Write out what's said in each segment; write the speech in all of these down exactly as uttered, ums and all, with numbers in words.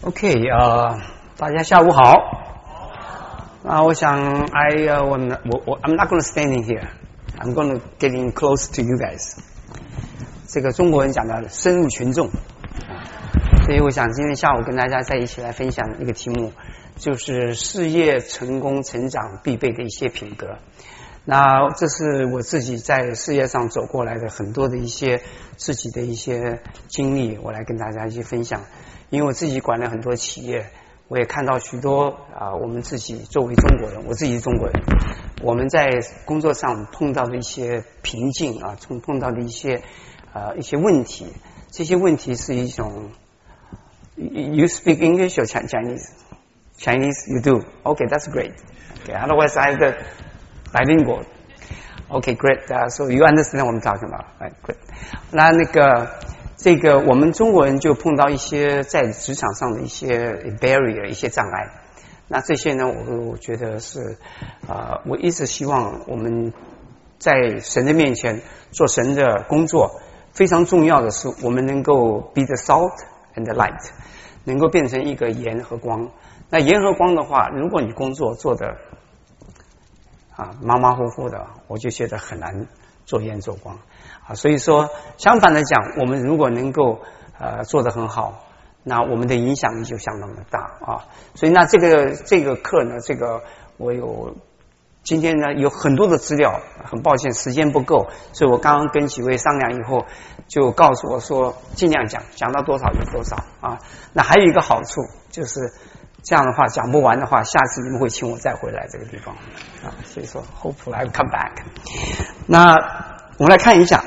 OK， 呃，大家下午好。啊，我想 I 呃，我我我 I'm not going to standing here. I'm going to getting close to you guys. 这个中国人讲的深入群众，所以我想今天下午跟大家在一起来分享一个题目，就是事业成功成长必备的一些品格。那这是我自己在事业上走过来的很多的一些自己的一些经历，我来跟大家一起分享。因为我自己管了很多企业，我也看到许多啊，我们自己作为中国人，我自己是中国人，我们在工作上碰到的一些瓶颈啊，碰碰到的一些呃一些问题，这些问题是一种 You speak English or Chinese? Chinese you do. Okay, that's great. Okay, otherwise I have the bilingual. Okay, great. Uh, so you understand what I'm talking about. Right, great. 那那个这个我们中国人就碰到一些在职场上的一些 barrier 一些障碍，那这些呢我我觉得是呃我一直希望我们在神的面前做神的工作，非常重要的是我们能够 be the salt and the light， 能够变成一个盐和光。那盐和光的话，如果你工作做的啊马马虎虎的，我就觉得很难做盐做光啊。所以说相反的讲，我们如果能够呃做得很好，那我们的影响力就相当的大啊。所以那这个这个课呢，这个我有今天呢有很多的资料，很抱歉时间不够，所以我刚刚跟几位商量以后，就告诉我说尽量讲，讲到多少就多少啊。那还有一个好处就是这样的话讲不完的话，下次你们会请我再回来这个地方啊。所以说 hopefully I will come back。那我们来看一下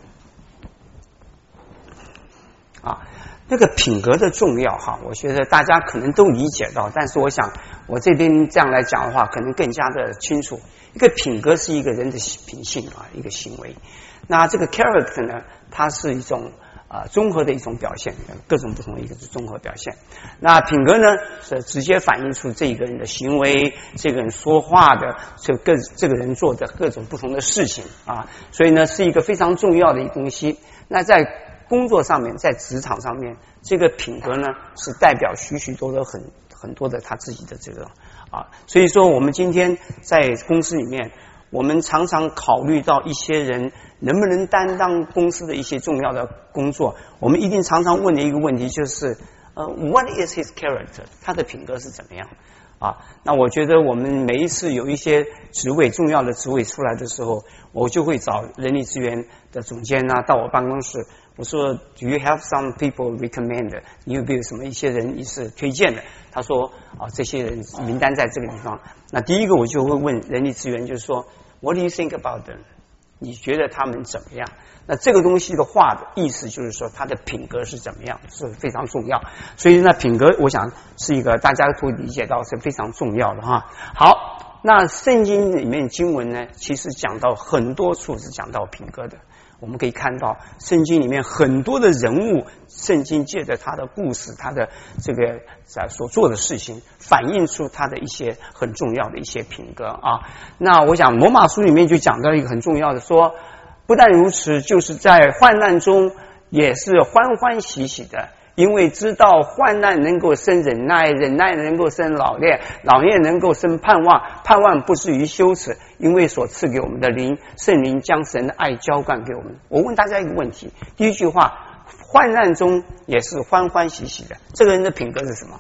啊，那个品格的重要哈，我觉得大家可能都理解到，但是我想我这边这样来讲的话，可能更加的清楚。一个品格是一个人的品性啊，一个行为。那这个 character 呢，它是一种啊综合的一种表现，各种不同的一个综合表现。那品格呢，是直接反映出这个人的行为，这个人说话的，这个这个人做的各种不同的事情啊，所以呢是一个非常重要的一个东西。那在工作上面，在职场上面，这个品格呢是代表许许多多很很多的他自己的这个啊，所以说我们今天在公司里面，我们常常考虑到一些人能不能担当公司的一些重要的工作，我们一定常常问的一个问题就是呃 What is his character？ 他的品格是怎么样啊？那我觉得我们每一次有一些职位重要的职位出来的时候，我就会找人力资源的总监啊到我办公室，我说 Do you have some people recommend？ 你有没有什么一些人你是推荐的？他说啊这些人名单在这个地方。那第一个我就会问人力资源，就是说 What do you think about them？ 你觉得他们怎么样？那这个东西的话的意思就是说他的品格是怎么样，是非常重要。所以呢品格我想是一个大家都理解到是非常重要的哈。好，那圣经里面经文呢其实讲到很多处是讲到品格的。我们可以看到圣经里面很多的人物，圣经借着他的故事，他的这个所做的事情，反映出他的一些很重要的一些品格啊。那我想罗马书里面就讲到一个很重要的，说不但如此，就是在患难中也是欢欢喜喜的，因为知道患难能够生忍耐，忍耐能够生老练，老练能够生盼望，盼望不至于羞耻，因为所赐给我们的灵，圣灵将神的爱浇灌给我们。我问大家一个问题，第一句话，患难中也是欢欢喜喜的，这个人的品格是什么？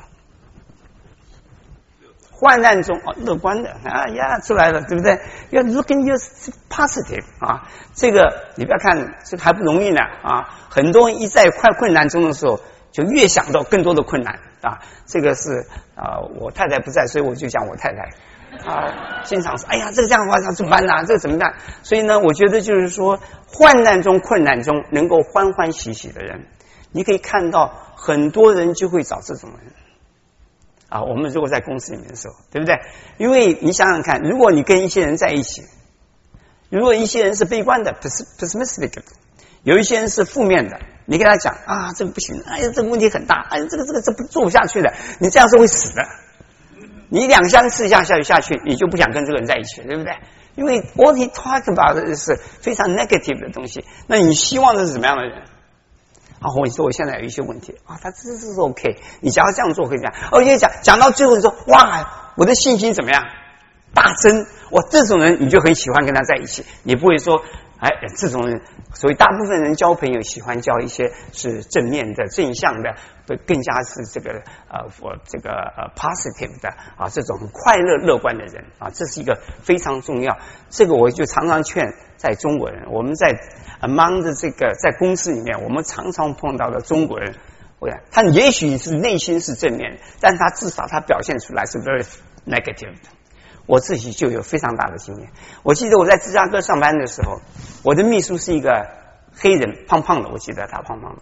患难中哦，乐观的啊呀，出来了，对不对？要 looking your positive 啊，这个你不要看，这个还不容易呢啊！很多人一在快困难中的时候，就越想到更多的困难啊。这个是啊，我太太不在，所以我就讲我太太啊，经常说，哎呀，这个这样的话要怎么办呢？这个怎么办？所以呢，我觉得就是说，患难中、困难中能够欢欢喜喜的人，你可以看到很多人就会找这种人。啊，我们如果在公司里面的时候，对不对？因为你想想看，如果你跟一些人在一起，如果一些人是悲观的 pessimistic 的，有一些人是负面的，你跟他讲啊，这个不行，哎呀，这个问题很大，哎呀，这个这个这不做不下去的，你这样是会死的。你两三次下下下去，你就不想跟这个人在一起了，对不对？因为 what he talk about 是非常 negative 的东西，那你希望的是什么样的人？ 啊，或者说我现在有一些问题啊，他这是 OK， 你只要这样做可以这样。而且讲讲到最后你说哇，我的信心怎么样大增？哇，这种人你就很喜欢跟他在一起，你不会说哎，这种人，所以大部分人交朋友喜欢交一些是正面的、正向的，更加是这个呃，我这个呃 positive 的啊，这种快乐乐观的人啊，这是一个非常重要。这个我就常常劝在中国人，我们在 among 的这个在公司里面，我们常常碰到的中国人，我讲他也许是内心是正面的，但他至少他表现出来是 very negative 的。我自己就有非常大的经验。我记得我在芝加哥上班的时候，我的秘书是一个黑人，胖胖的，我记得他胖胖的。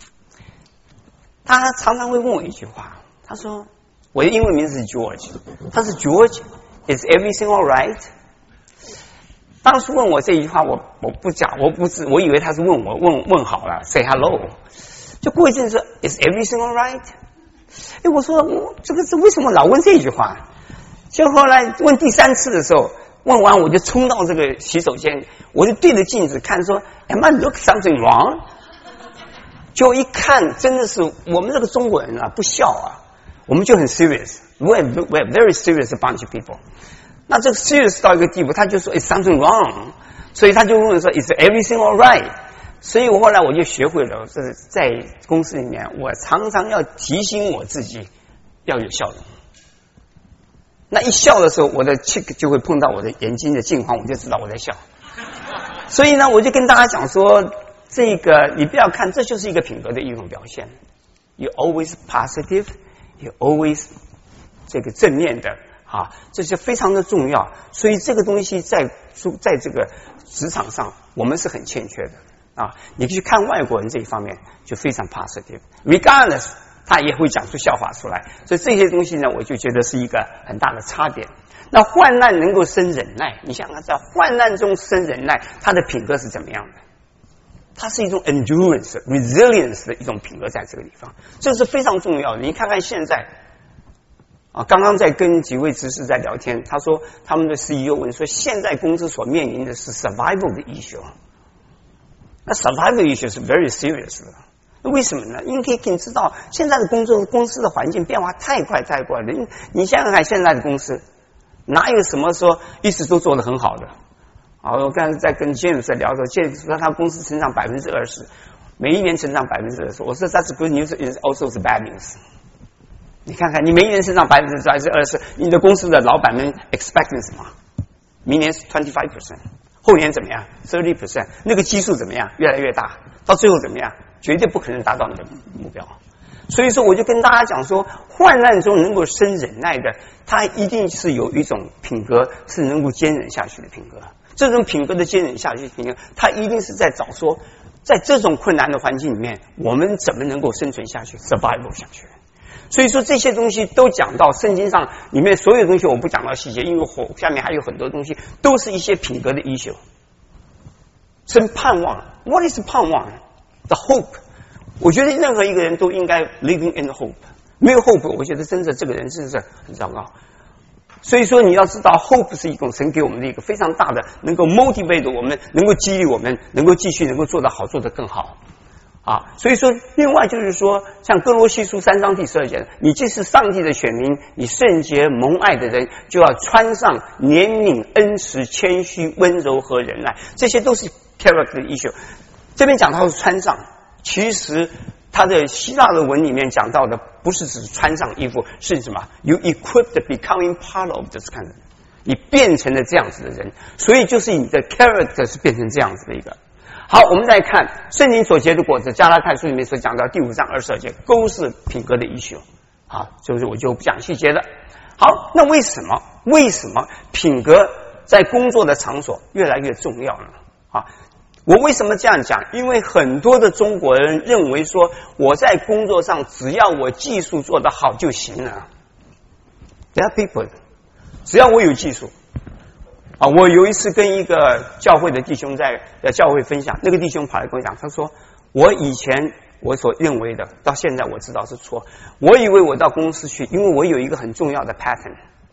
他常常会问我一句话，他说：“我的英文名字是 George， 他是 George is everything all right？” 当时问我这句话，我我不讲，我不是，我以为他是问我问问好了 ，say hello。就过一阵子说 is everything all right？ 哎，我说我这个是为什么老问这句话？就后来问第三次的时候，问完我就冲到这个洗手间，我就对着镜子看说 ，Am I look something wrong？ 就一看，真的是我们这个中国人啊，不笑啊，我们就很 serious，we are we are very serious a bunch of people。那这个 serious 到一个地步，他就说 Is something wrong？ 所以他就问说 Is everything all right？ 所以我后来我就学会了，是在公司里面，我常常要提醒我自己要有笑容。那一笑的时候，我的 cheek 就会碰到我的眼睛的镜框，我就知道我在笑。所以呢，我就跟大家讲说，这个你不要看，这就是一个品格的一种表现。You always positive, you always 这个正面的啊，这是非常的重要。所以这个东西在在这个职场上，我们是很欠缺的啊。你去看外国人这一方面就非常 positive，regardless。他也会讲出笑话出来，所以这些东西呢，我就觉得是一个很大的差别。那患难能够生忍耐，你想想在患难中生忍耐，他的品格是怎么样的？它是一种 endurance、resilience 的一种品格，在这个地方，这是非常重要的。你看看现在啊，刚刚在跟几位执事在聊天，他说他们的 C E O 问说，现在公司所面临的是 survival 的 issue， 那 survival issue 是 very serious 的。为什么呢？因为可以可以知道，现在的工作公司的环境变化太快太快了。你你想想看，现在的公司哪有什么说一直都做得很好的？啊，我刚才在跟 James 在聊的时候 ，James 说他公司成长百分之二十，每一年成长百分之二十。我说 That's good news, is also the bad news。你看看，你每一年成长百分之二十，你的公司的老板们 expecting 什么？明年是 twenty five percent， 后年怎么样 ？thirty percent， 那个基数怎么样？越来越大，到最后怎么样？绝对不可能达到你的目标，所以说我就跟大家讲说，患难中能够生忍耐的，他一定是有一种品格是能够坚忍下去的品格。这种品格的坚忍下去的品格，他一定是在找说，在这种困难的环境里面，我们怎么能够生存下去 ，survival 下去。所以说这些东西都讲到圣经上里面所有东西，我不讲到细节，因为后下面还有很多东西都是一些品格的issue。生盼望 ，What is 盼望？The hope， 我觉得任何一个人都应该 living in hope， 没有 hope， 我觉得真的这个人真是很糟糕。所以说你要知道 hope 是一种神给我们的一个非常大的能够 motivate 我们，能够激励我们，能够继续能够做得好，做得更好啊。所以说另外就是说，像哥罗西书三章第十二节，你既是上帝的选民，你圣洁蒙爱的人，就要穿上怜悯、恩慈、谦虚、温柔和忍耐，这些都是 character issue。这边讲到是穿上，其实它的希腊的文里面讲到的不是只是穿上衣服，是什么 ？You equipped becoming part of this kind of， 你变成了这样子的人，所以就是你的 character 是变成这样子的一个。好，我们再看圣灵所结的果子，加拉太书里面所讲到第五章二十二节，都是品格的issue。好，就是我就不讲细节了。好，那为什么为什么品格在工作的场所越来越重要呢？啊？我为什么这样讲？因为很多的中国人认为说，我在工作上只要我技术做得好就行了。There are people， 只要我有技术啊！我有一次跟一个教会的弟兄在在教会分享，那个弟兄跑来跟我讲，他说：“我以前我所认为的，到现在我知道是错。我以为我到公司去，因为我有一个很重要的 pattern，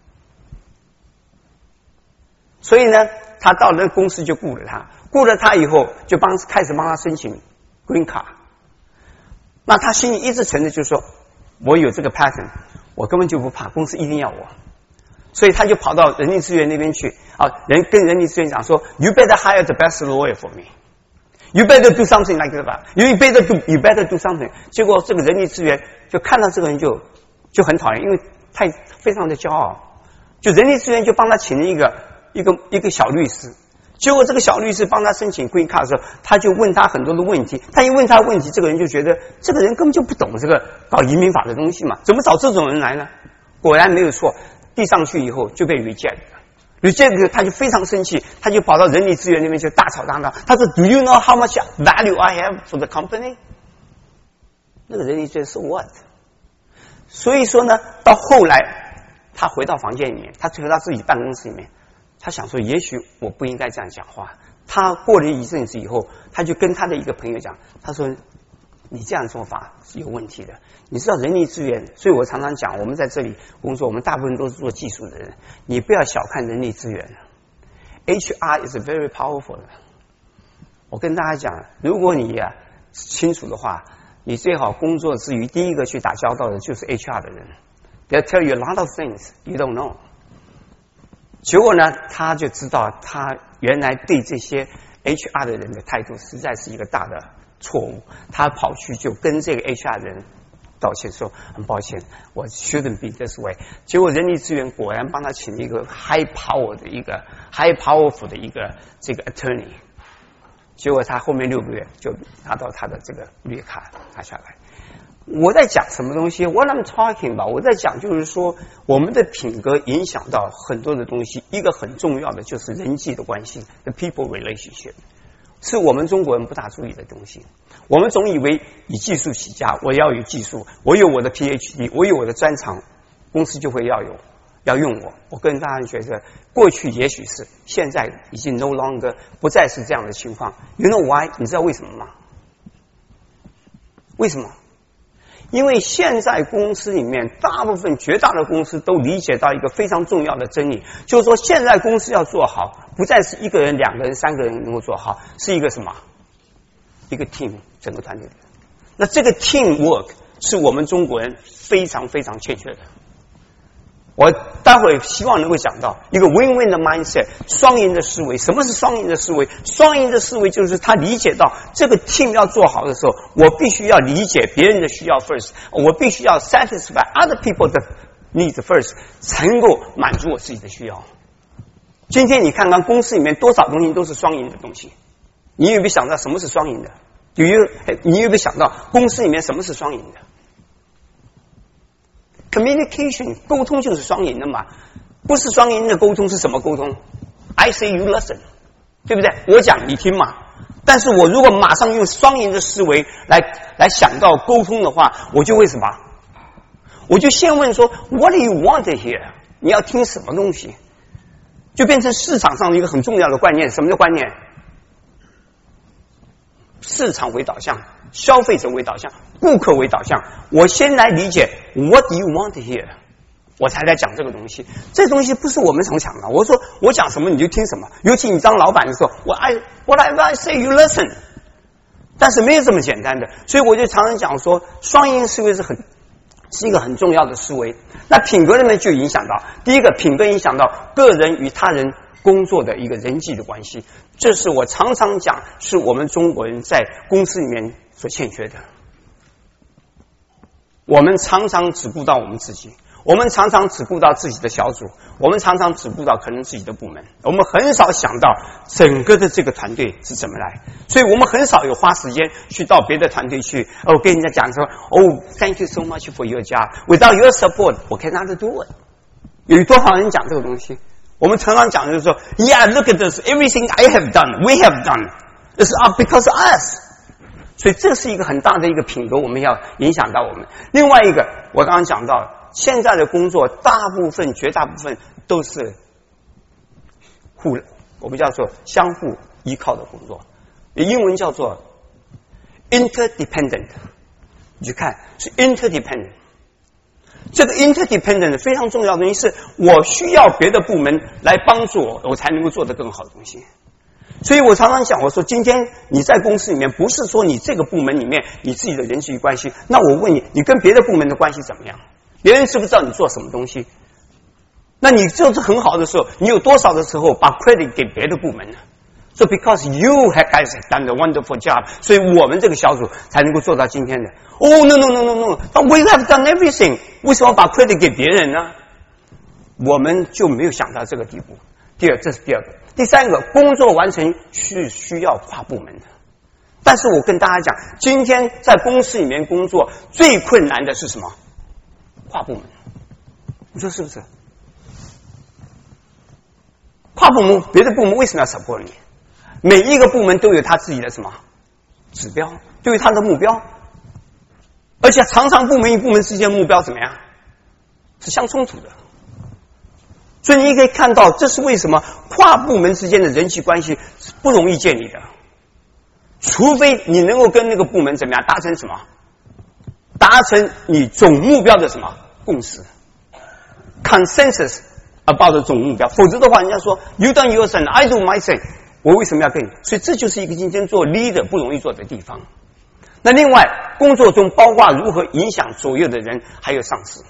所以呢，他到那个公司就雇了他。”雇了他以后，就帮开始帮他申请 green card。 那他心里一直存着就是说，我有这个 pattern， 我根本就不怕，公司一定要我。所以他就跑到人力资源那边去啊，人跟人力资源讲说 ，You better hire the best lawyer for me. You better do something like that. You better do, you better do something. 结果这个人力资源就看到这个人就就很讨厌，因为太非常的骄傲。就人力资源就帮他请了一个一个一个小律师。结果这个小律师帮他申请 green card 的时候，他就问他很多的问题。他一问他问题，这个人就觉得这个人根本就不懂这个搞移民法的东西嘛，怎么找这种人来呢？果然没有错。递上去以后就被 reject 了 ，reject 他就非常生气，他就跑到人力资源那边去大吵大闹。他说 ：“Do you know how much value I have for the company？” 那个人力资源说 what？ 所以说呢，到后来他回到房间里面，他回到自己办公室里面，他想说，也许我不应该这样讲话。他过了一阵子以后，他就跟他的一个朋友讲，他说：“你这样做法是有问题的。你知道人力资源，所以我常常讲，我们在这里工作，我们大部分都是做技术的人，你不要小看人力资源。H R is very powerful 的。我跟大家讲，如果你啊清楚的话，你最好工作之余第一个去打交道的就是 H R 的人。They'll tell you a lot of things you don't know。结果呢，他就知道他原来对这些 H R 的人的态度实在是一个大的错误。他跑去就跟这个 H R 人道歉说，很抱歉，我 shouldn't be this way。结果人力资源果然帮他请了一个 high power 的一个 high powerful 的一个这个 attorney。结果他后面六个月就拿到他的这个绿卡拿下来。我在讲什么东西 ？What I'm talking about？ 我在讲就是说，我们的品格影响到很多的东西。一个很重要的就是人际的关系 ，the people relationship， 是我们中国人不大注意的东西。我们总以为以技术起家，我要有技术，我有我的 P H D， 我有我的专长，公司就会要有要用我。我跟大家觉得，过去也许是，现在已经 no longer 不再是这样的情况。You know why？ 你知道为什么吗？为什么？因为现在公司里面大部分绝大的公司都理解到一个非常重要的真理，就是说现在公司要做好，不再是一个人、两个人、三个人能够做好，是一个什么？一个 team， 整个团队。那这个 team work 是我们中国人非常非常欠缺的。我待会希望能够讲到一个 win-win 的 mindset， 双赢的思维。什么是双赢的思维？双赢的思维就是他理解到这个 team 要做好的时候，我必须要理解别人的需要 first， 我必须要 satisfy other people 的 needs first， 才能够满足我自己的需要。今天你看看公司里面多少东西都是双赢的东西，你有没有想到什么是双赢的？有有你有没有想到公司里面什么是双赢的？Communication 沟通就是双赢的嘛，不是双赢的沟通是什么沟通 ？I say you listen， 对不对？我讲你听嘛。但是我如果马上用双赢的思维来来想到沟通的话，我就为什么？我就先问说 What do you want here？ 你要听什么东西？就变成市场上的一个很重要的观念。什么叫观念？市场为导向，消费者为导向，顾客为导向。我先来理解 What do you want here， 我才来讲这个东西。这东西不是我们常讲的。我说我讲什么你就听什么，尤其你当老板的时候，我 I whatever I say you listen。但是没有这么简单的，所以我就常常讲说，双赢思维是很是一个很重要的思维。那品格里面就影响到，第一个品格影响到个人与他人工作的一个人际的关系，这是我常常讲，是我们中国人在公司里面所欠缺的。我们常常只顾到我们自己，我们常常只顾到自己的小组，我们常常只顾到可能自己的部门，我们很少想到整个的这个团队是怎么来，所以我们很少有花时间去到别的团队去哦跟人家讲说哦 thank you so much for your job without your support I cannot do it。 有多少人讲这个东西？我们常常讲的就是说 Yeah look at this everything I have done we have done it's because of us。 所以这是一个很大的一个品格，我们要影响到我们。另外一个我刚刚讲到现在的工作大部分绝大部分都是互我们叫做相互依靠的工作，英文叫做 interdependent。 你去看是 interdependent， 这个 interdependent 非常重要的东西是我需要别的部门来帮助我，我才能够做得更好的东西。 所以我常常讲，我说今天你在公司里面，不是说你这个部门里面你自己的人际关系，那我问你，你跟别的部门的关系怎么样？别人知不知道你做什么东西？那你做得很好的时候，你有多少的时候把 credit 给别的部门呢？So because you guys have done a wonderful job， 所以我们这个小组才能够做到今天的。Oh no no no no no，but we have done everything， 为什么把 credit 给别人呢？我们就没有想到这个地步。第二，这是第二个。第三个，工作完成是需要跨部门的。但是我跟大家讲，今天在公司里面工作最困难的是什么？跨部门。你说是不是？跨部门，别的部门为什么要 support 你？每一个部门都有他自己的什么指标，都有他的目标，而且常常部门与部门之间的目标怎么样？是相冲突的。所以你可以看到，这是为什么跨部门之间的人际关系是不容易建立的，除非你能够跟那个部门怎么样达成什么，达成你总目标的什么共识 ，consensus about 总目标，否则的话，人家说 you do your thing, I do my thing， 我为什么要跟你？所以这就是一个今天做 leader 不容易做的地方。那另外，工作中包括如何影响左右的人，还有上司。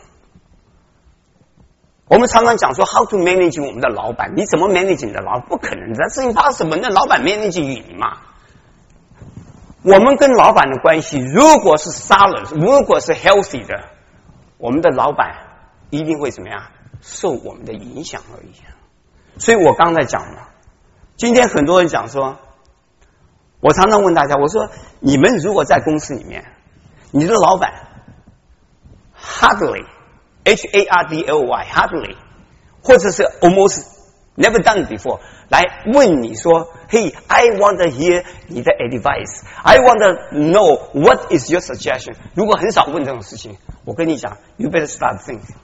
我们常常讲说 how to manage 我们的老板，你怎么 manage 你的老板？不可能的，这是 impossible， 那老板 manage 你嘛？我们跟老板的关系，如果是 solid， 如果是 healthy 的，我们的老板一定会怎么样？受我们的影响而已。所以我刚才讲了，今天很多人讲说，我常常问大家，我说你们如果在公司里面，你的老板 hardly H A R D L Y hardly， 或者是 almost never done before， 来问你说 ，Hey, I want to hear 你的 advice. I want to know what is your suggestion. 如果很少问这种事情，我跟你讲 ，You better start thinking。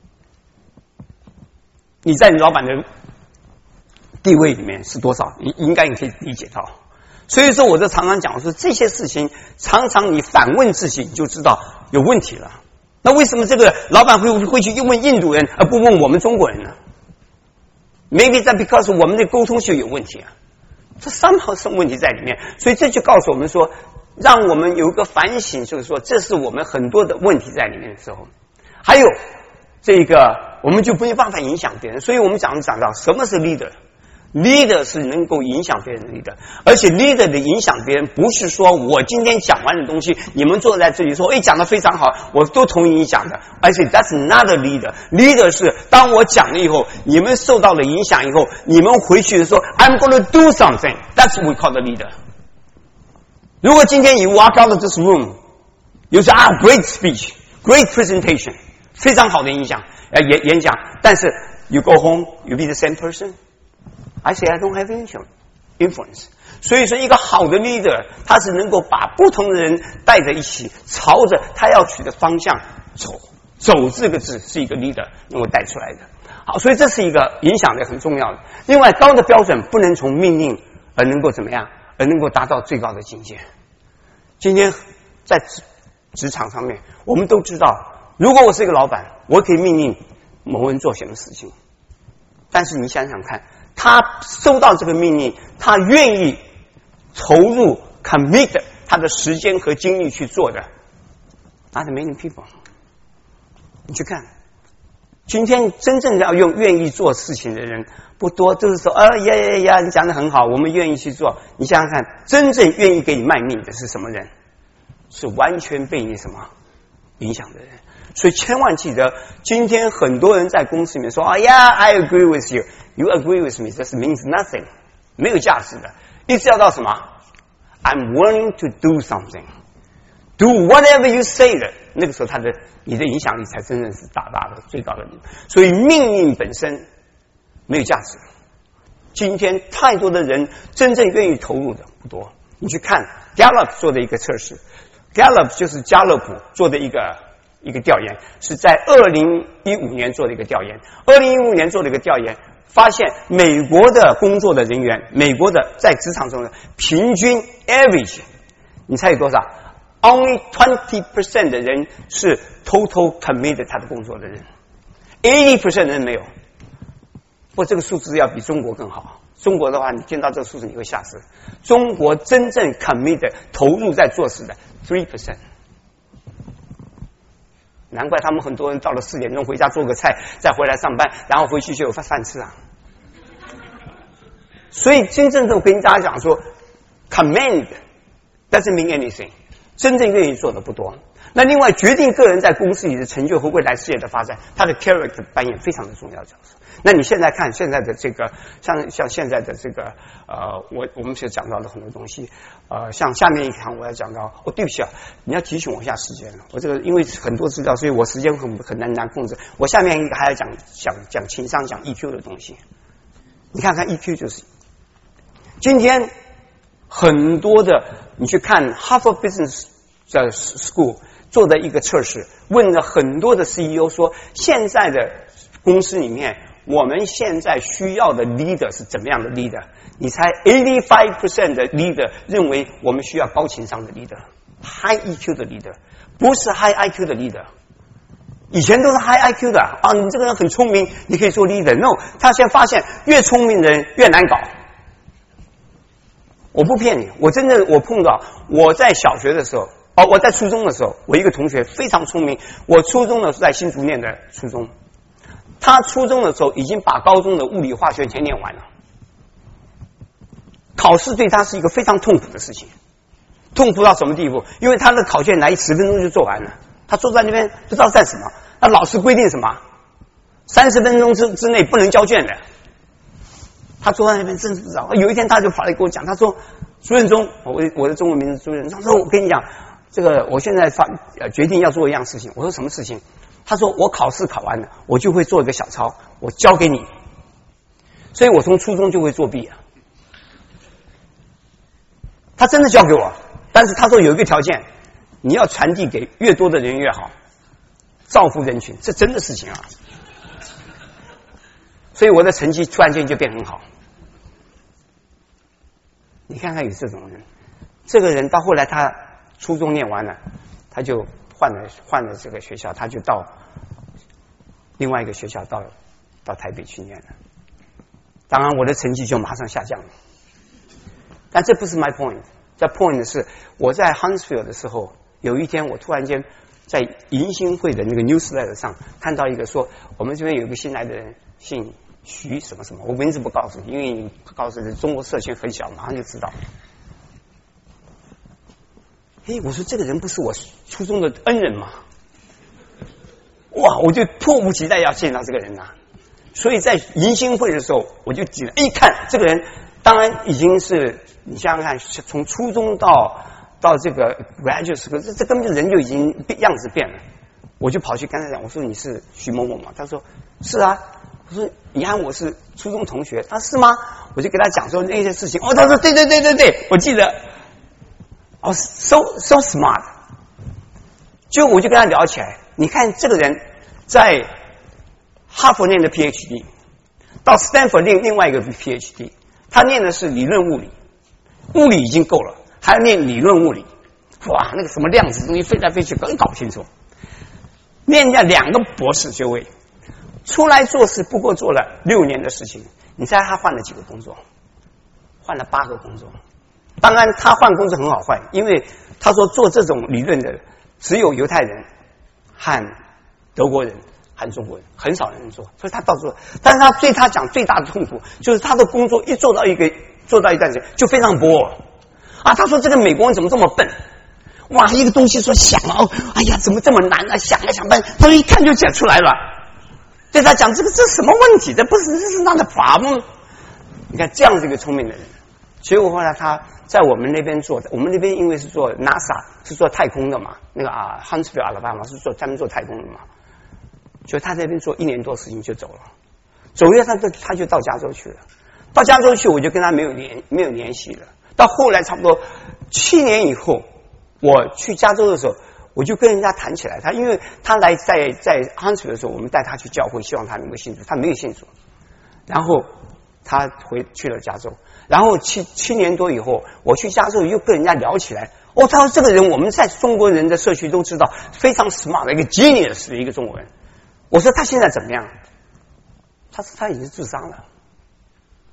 你在你老板的地位里面是多少？你应该你可以理解到。所以说，我就常常讲说这些事情，常常你反问自己，你就知道有问题了。那为什么这个老板会会去问印度人，而不问我们中国人呢 ？Maybe that because 我们的沟通就有问题啊，这somehow是问题在里面。所以这就告诉我们说，让我们有一个反省，就是说，这是我们很多的问题在里面的时候。还有这个，我们就没有办法影响别人。所以我们讲讲到什么是 leader。leader 是能够影响别人的 leader， 而且 leader 的影响别人不是说我今天讲完的东西，你们坐在这里说，哎，讲得非常好，我都同意你讲的。而且 that's not a leader。leader 是当我讲了以后，你们受到了影响以后，你们回去的时候 ，I'm going to do something. That's what we call the leader。如果今天你 walk out of this room， 有说啊 ，great speech, great presentation， 非常好的影响，呃演演讲，但是 you go home, you be the same person。I say I don't have influence。所以说，一个好的 leader， 他是能够把不同的人带着一起，朝着他要去的方向走。走这个字是一个 leader 能够带出来的。好，所以这是一个影响的很重要的。另外，高的标准不能从命令而能够怎么样，而能够达到最高的境界。今天在职职场上面，我们都知道，如果我是一个老板，我可以命令某人做什么事情，但是你想想看。他收到这个命令，他愿意投入 commit 他的时间和精力去做的 not many people。 你去看，今天真正要用愿意做事情的人不多，都是说啊呀呀呀，你讲得很好，我们愿意去做。你想想看，真正愿意给你卖命的是什么人？是完全被你什么影响的人。所以千万记得，今天很多人在公司里面说啊呀 I agree with you, you agree with me, this means nothing， 没有价值的。一直要到什么 I'm willing to do something, do whatever you say 的，那个时候他的你的影响力才真正是大大的最高的力。所以命令本身没有价值。今天太多的人真正愿意投入的不多。你去看 Gallup 做的一个测试， Gallup 就是加勒普做的一个一个调研，是在二零一五年做的一个调研。二零一五年做的一个调研，发现美国的工作的人员，美国的在职场中的平均 average， 你猜有多少 ？Only twenty percent 的人是 total committed 他的工作的人 ，eighty percent 的人没有。不过这个数字要比中国更好。 中国的话，你见到这个数字你会吓死。中国真正 commit 投入在做事的 three percent， 难怪他们很多人到了四点钟回家做个菜，再回来上班，然后回去就有饭吃啊。所以真正的我跟大家讲说 ，command doesn't mean anything， 真正愿意做的不多。那另外决定个人在公司里的成就和未来事业的发展，他的 character 扮演非常的重要角色。那你现在看现在的这个，像像现在的这个呃，我我们所讲到的很多东西，呃，像下面一堂我要讲到，哦，对不起啊，你要提醒我一下时间了。我这个因为很多资料，所以我时间很很难难控制。我下面一个还要讲讲讲情商、讲 E Q 的东西。你看看 E Q 就是今天很多的，你去看 Harvard Business School 做的一个测试，问了很多的 C E O 说，现在的公司里面，我们现在需要的 leader 是怎么样的 leader？ 你猜 eighty-five percent 的 leader 认为我们需要高情商的 leader，high E Q 的 leader， 不是 high I Q 的 leader。以前都是 high I Q 的啊，你这个人很聪明，你可以做 leader。No， 他现在发现越聪明的人越难搞。我不骗你，我真的我碰到我在小学的时候。哦，我在初中的时候，我一个同学非常聪明。我初中的时候在新竹念的初中，他初中的时候已经把高中的物理化学全念完了。考试对他是一个非常痛苦的事情，痛苦到什么地步？因为他的考卷来十分钟就做完了，他坐在那边不知道干什么。那老师规定什么？三十分钟之之内不能交卷的。他坐在那边真是不知道。有一天他就跑来跟我讲，他说：“朱任忠，我我的中文名字朱任忠。”他说：“我跟你讲。”这个我现在发呃决定要做一样事情。我说什么事情？他说我考试考完了，我就会做一个小抄，我交给你。所以我从初中就会作弊啊。他真的交给我，但是他说有一个条件，你要传递给越多的人越好，造福人群，这真的事情啊。所以我的成绩突然间就变很好。你看看有这种人，这个人到后来他。初中念完了，他就换了换了这个学校，他就到另外一个学校，到到台北去念了。当然，我的成绩就马上下降了。但这不是 my point， 这 point 是我在 Huntsville 的时候，有一天我突然间在迎新会的那个 newsletter 上看到一个说，我们这边有一个新来的人，姓徐什么什么，我名字不告诉你，因为你告诉你中国社群很小，马上就知道。哎，我说这个人不是我初中的恩人吗？哇，我就迫不及待要见到这个人啊！所以在迎新会的时候，我就记得，一看这个人，当然已经是你想想看，从初中到到这个 graduate school， 这这根本就人就已经样子变了。我就跑去跟他讲，我说你是徐某某吗？他说是啊。我说你看我是初中同学，他是吗？我就给他讲说那些事情。哦，他说对对对对对，我记得。哦 ，so so smart。就我就跟他聊起来，你看这个人在哈佛念的 PhD， 到斯坦福念另外一个 PhD， 他念的是理论物理，物理已经够了，还要念理论物理。哇，那个什么量子东西飞来飞去，更搞不清楚。念人家两个博士学位，出来做事不过做了六年的事情。你猜他换了几个工作？换了八个工作。当然，他换工作很好换，因为他说做这种理论的只有犹太人和德国人和中国人，很少人做，所以他到处。但是他对他讲最大的痛苦就是他的工作一做到一个做到一段时间就非常 bore 啊。他说这个美国人怎么这么笨？哇，一个东西说想哦，哎呀，怎么这么难啊？想了想半天，他说一看就讲出来了。对他讲这个这是什么问题？这不是这是他的 problem。你看这样子一个聪明的人，结果后来他。在我们那边做的，我们那边因为是做 NASA 是做太空的嘛，那个啊 Huntsville 阿拉巴马是做专门做太空的嘛，就他在那边做一年多事情就走了，走了他就他就到加州去了，到加州去我就跟他没有联没有联系了。到后来差不多七年以后，我去加州的时候，我就跟人家谈起来，他因为他来在在 Huntsville 的时候，我们带他去教会，希望他能够信主，他没有信主，然后他回去了加州。然后七七年多以后，我去加州又跟人家聊起来。哦，他说这个人我们在中国人的社区都知道，非常 smart 的一个 genius 的一个中国人。我说他现在怎么样？他说他已经自杀了。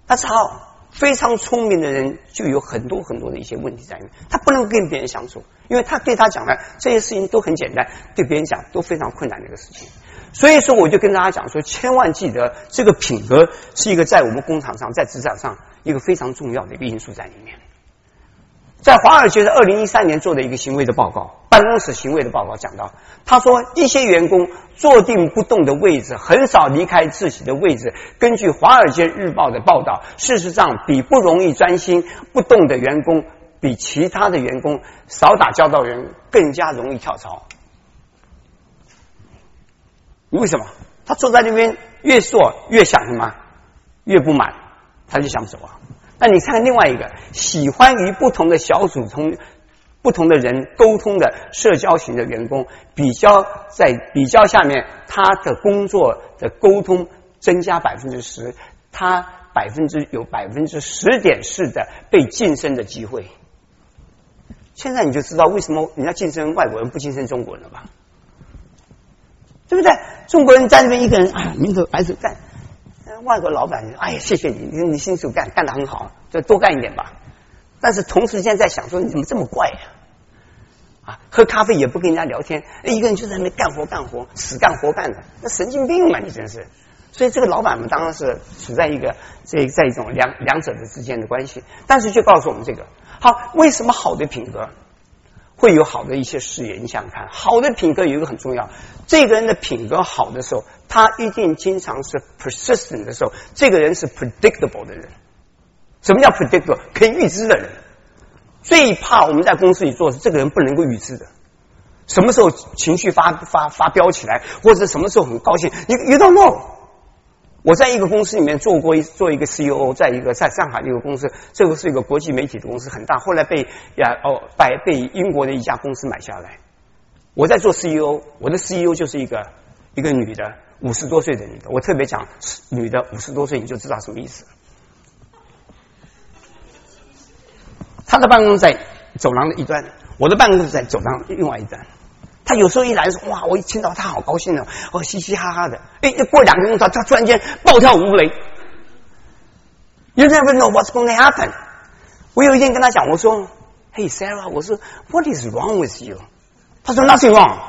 但是好非常聪明的人就有很多很多的一些问题在里面，他不能跟别人相处，因为他对他讲的这些事情都很简单，对别人讲都非常困难的一个事情。所以说我就跟大家讲说，千万记得这个品格是一个在我们工厂上在职场上一个非常重要的一个因素在里面。在华尔街的二零一三年做的一个行为的报告，办公室行为的报告讲到，他说一些员工坐定不动的位置，很少离开自己的位置。根据华尔街日报的报道，事实上比不容易专心不动的员工，比其他的员工少打交道人更加容易跳槽。为什么？他坐在那边越坐越想什么，越不满，他就想走啊。那你看另外一个喜欢与不同的小组同不同的人沟通的社交型的员工，比较在比较下面，他的工作的沟通增加百分之十，他百分之有百分之十点四的被晋升的机会。现在你就知道为什么人家晋升外国人不晋升中国人了吧？对不对？中国人在那边一个人啊，明头白手干。外国老板，哎呀，谢谢你，你辛苦干，干得很好，就多干一点吧。但是同时间在想说，你怎么这么怪呀、啊？啊，喝咖啡也不跟人家聊天，一个人就在那边干活干活，死干活干的，那神经病嘛，你真是。所以这个老板们当然是处在一个这在一种两两者的之间的关系。但是就告诉我们这个，好，为什么好的品格会有好的一些事业？你想想看，好的品格有一个很重要，这个人的品格好的时候，他一定经常是 persistent 的时候，这个人是 predictable 的人。什么叫 predictable？ 可以预知的人。最怕我们在公司里做的，这个人不能够预知的。什么时候情绪发发发飙起来，或者什么时候很高兴，你 you don't know。我在一个公司里面做过一做一个 C E O， 在一个在上海的一个公司，这个是一个国际媒体的公司，很大，后来被呀哦被被英国的一家公司买下来。我在做 C E O， 我的 C E O 就是一个一个女的，五十多岁的女的。我特别讲女的五十多岁，你就知道什么意思。她的办公室在走廊的一端，我的办公室在走廊另外一端。他有时候一来说，哇，我一听到他好高兴哦，哦，嘻嘻哈哈的。哎，过两个钟头，他突然间暴跳如雷。You never know what's going to happen。我有一天跟他讲，我说 ，Hey Sarah， 我说 What is wrong with you？ 他说 Nothing wrong。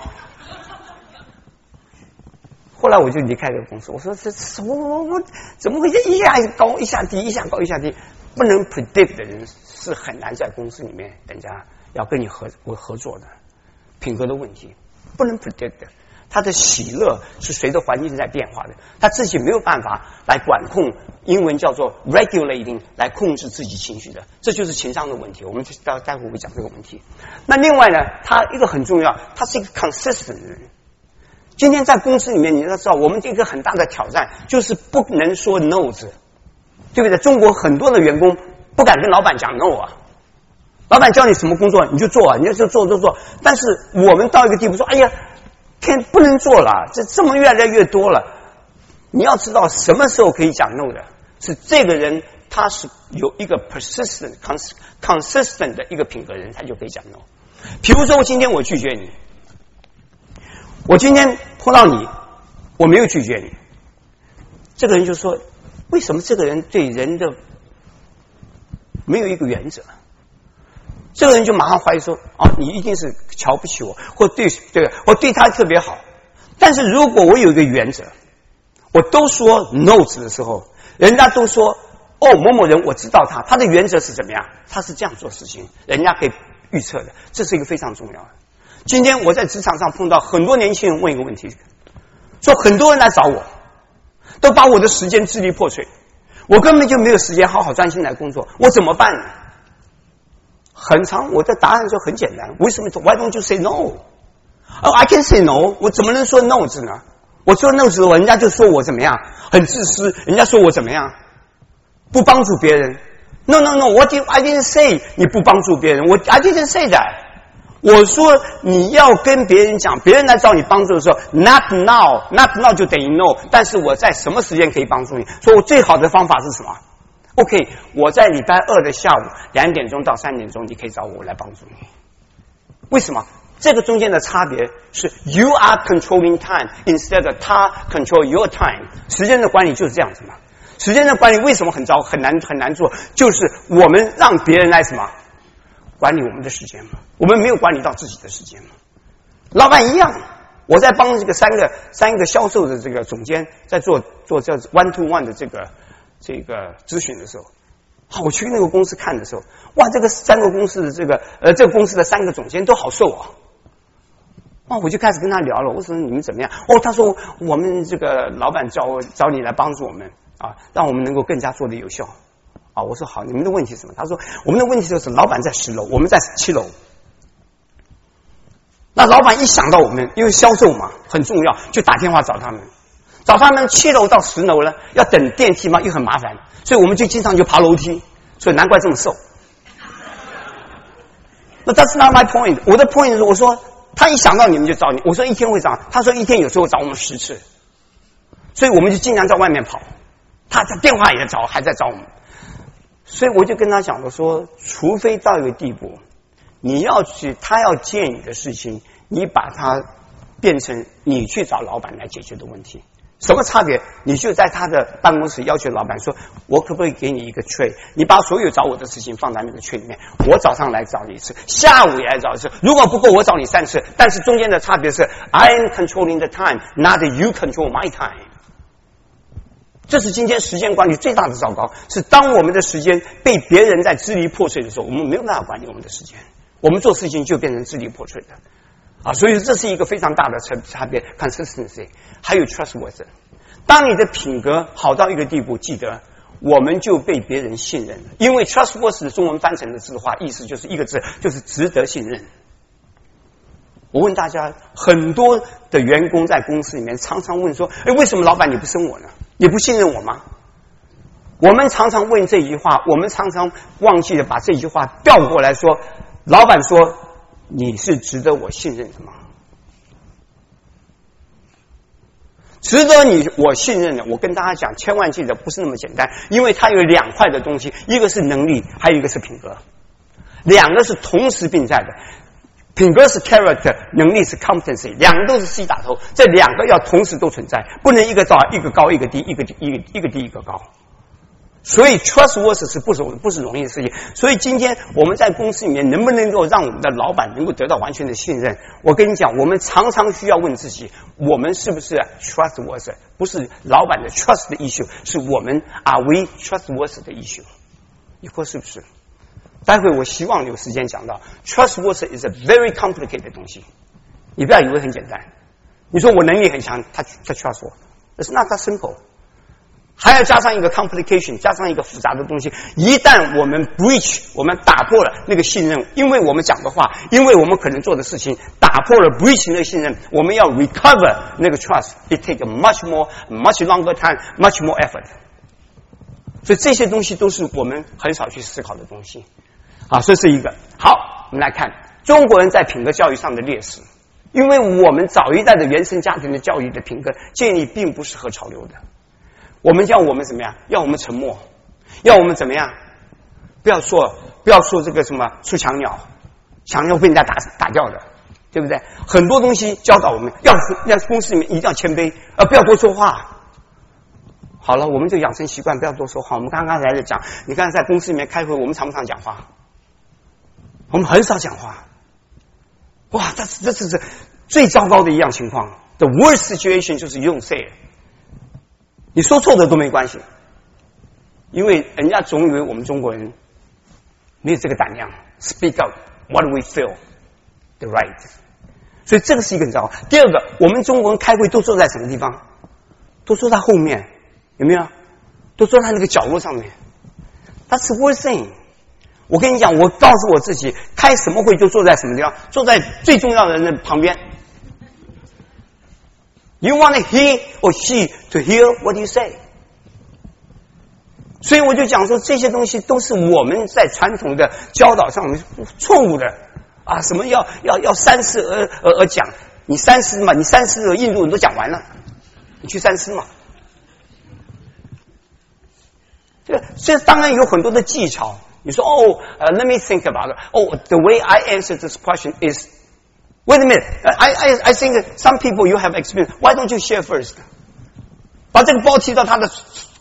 后来我就离开这个公司，我说这什么我我怎么会一下高一下低，一下高一下低？不能 predict 的人是很难在公司里面人家要跟你合合作的。品格的问题不能 predict 的，他的喜乐是随着环境在变化的，他自己没有办法来管控，英文叫做 regulating 来控制自己情绪的，这就是情商的问题。我们待待会会讲这个问题。那另外呢，他一个很重要，他是一个 consistent 的人。今天在公司里面，你要知道，我们一个很大的挑战就是不能说 no 字，对不对？中国很多的员工不敢跟老板讲 no 啊。老板叫你什么工作你就做啊，你就做做做。但是我们到一个地步说，哎呀，天不能做了，这这么越来越多了。你要知道什么时候可以讲 no 的，是这个人他是有一个 persistent consistent 的一个品格人，他就可以讲 no。比如说我今天我拒绝你，我今天碰到你，我没有拒绝你，这个人就说，为什么这个人对人的没有一个原则？这个人就马上怀疑说，啊，你一定是瞧不起我，或对对我对他特别好。但是如果我有一个原则，我都说 no 的时候，人家都说，哦，某某人我知道他，他的原则是怎么样，他是这样做事情，人家可以预测的，这是一个非常重要的。今天我在职场上碰到很多年轻人问一个问题，说很多人来找我，都把我的时间支离破碎，我根本就没有时间好好专心来工作，我怎么办呢？很长，我的答案就很简单，为什么 Why don't you say no？ 哦 I can say no， 我怎么能说 no 字呢？我说 no 字，人家就说我怎么样，很自私，人家说我怎么样，不帮助别人。No no no， what did I didn't say 你不帮助别人，我 I didn't say that。我说你要跟别人讲，别人来找你帮助的时候 ，not now，not now 就等于 no， 但是我在什么时间可以帮助你？所以我最好的方法是什么？ OK， 我在礼拜二的下午两点钟到三点钟，你可以找我来帮助你。为什么？这个中间的差别是 you are controlling time instead of 他 control your time。时间的管理就是这样子嘛。 时间的管理为什么很糟很难很难做？就是我们让别人来什么管理我们的时间嘛？我们没有管理到自己的时间嘛？老板一样，我在帮这个三个三个销售的这个总监在做做这 one to one 的这个这个咨询的时候，好，我去那个公司看的时候，哇，这个三个公司的这个呃这个公司的三个总监都好瘦啊。哦，我就开始跟他聊了。我说你们怎么样？哦，他说我们这个老板找找你来帮助我们啊，让我们能够更加做得有效。啊，我说好，你们的问题是什么？他说我们的问题就是老板在十楼，我们在七楼。那老板一想到我们，因为销售嘛很重要，就打电话找他们，找他们七楼到十楼呢，要等电梯嘛，又很麻烦，所以我们就经常就爬楼梯，所以难怪这么瘦。那 that's not my point， 我的 point 是我说。他一想到你们就找你，我说一天会找，他说一天有时候找我们十次，所以我们就经常在外面跑，他在电话也找，还在找我们，所以我就跟他讲了说，除非到一个地步，你要去他要借你的事情，你把它变成你去找老板来解决的问题。什么差别？你就在他的办公室要求老板说，我可不可以给你一个 tray， 你把所有找我的事情放在那个 tray 里面，我早上来找你一次，下午也来找一次，如果不够我找你三次，但是中间的差别是 I am controlling the time, not you control my time。 这是今天时间管理最大的糟糕，是当我们的时间被别人在支离破碎的时候，我们没有办法管理我们的时间，我们做事情就变成支离破碎的啊，所以这是一个非常大的差别 consistency， 还有 trustworthy。 当你的品格好到一个地步，记得我们就被别人信任了，因为 trustworthy 的中文翻成的字话意思就是一个字，就是值得信任。我问大家，很多的员工在公司里面常常问说，哎，为什么老板你不升我呢？你不信任我吗？我们常常问这句话，我们常常忘记了把这句话调过来说，老板说你是值得我信任的吗？值得你我信任的，我跟大家讲，千万记得不是那么简单，因为它有两块的东西，一个是能力，还有一个是品格，两个是同时并在的。品格是 character， 能力是 competency， 两个都是 C 打头，这两个要同时都存在，不能一个高一个高一个低，一个一个一个低一个高。所以 trustworthy 是不容不是容易的事情。所以今天我们在公司里面能不能够让我们的老板能够得到完全的信任？我跟你讲，我们常常需要问自己，我们是不是 trustworthy？ 不是老板的 trust 的 issue， 是我们 are we trustworthy 的 issue。你说是不是？待会我希望有时间讲到 trustworthy is a very complicated 的东西，你不要以为很简单。你说我能力很强，他他 trust 我 ，it's not that simple。还要加上一个 complication， 加上一个复杂的东西。一旦我们 breach， 我们打破了那个信任，因为我们讲的话，因为我们可能做的事情，打破了 breach 那个信任，我们要 recover 那个 trust，it take a much more, much longer time, much more effort。所以这些东西都是我们很少去思考的东西。啊，这是一个。好，我们来看中国人在品格教育上的劣势，因为我们早一代的原生家庭的教育的品格建议并不适合潮流的。我们要我们怎么样？要我们沉默，要我们怎么样？不要说，不要说这个什么出强鸟，强鸟被人家打打掉的，对不对？很多东西教导我们要要公司里面一定要谦卑，呃，不要多说话。好了，我们就养成习惯，不要多说话。我们刚刚才在讲，你看在公司里面开会，我们常不常讲话？我们很少讲话。哇，这这这是最糟糕的一样情况。The worst situation 就是 you don't say it。你说错的都没关系，因为人家总以为我们中国人没有这个胆量 speak out what we feel the right， 所以这个是一个很糟糕。第二个，我们中国人开会都坐在什么地方？都坐在后面，有没有？都坐在那个角落上面。That's the worst thing。我跟你讲，我告诉我自己，开什么会就坐在什么地方，坐在最重要的人的旁边。You want he or she to hear what you say。 所以我就讲说，这些东西都是我们在传统的教导上面错误的啊！什么要要要三思而而而讲？你三思嘛？你三思的印度人都讲完了，你去三思嘛？这个这当然有很多的技巧。你说哦，呃、uh, ，Let me think about it. Oh, the way I answer this question is. Wait a minute. I I I think some people you have experience. Why don't you share first? 把这个包提到他的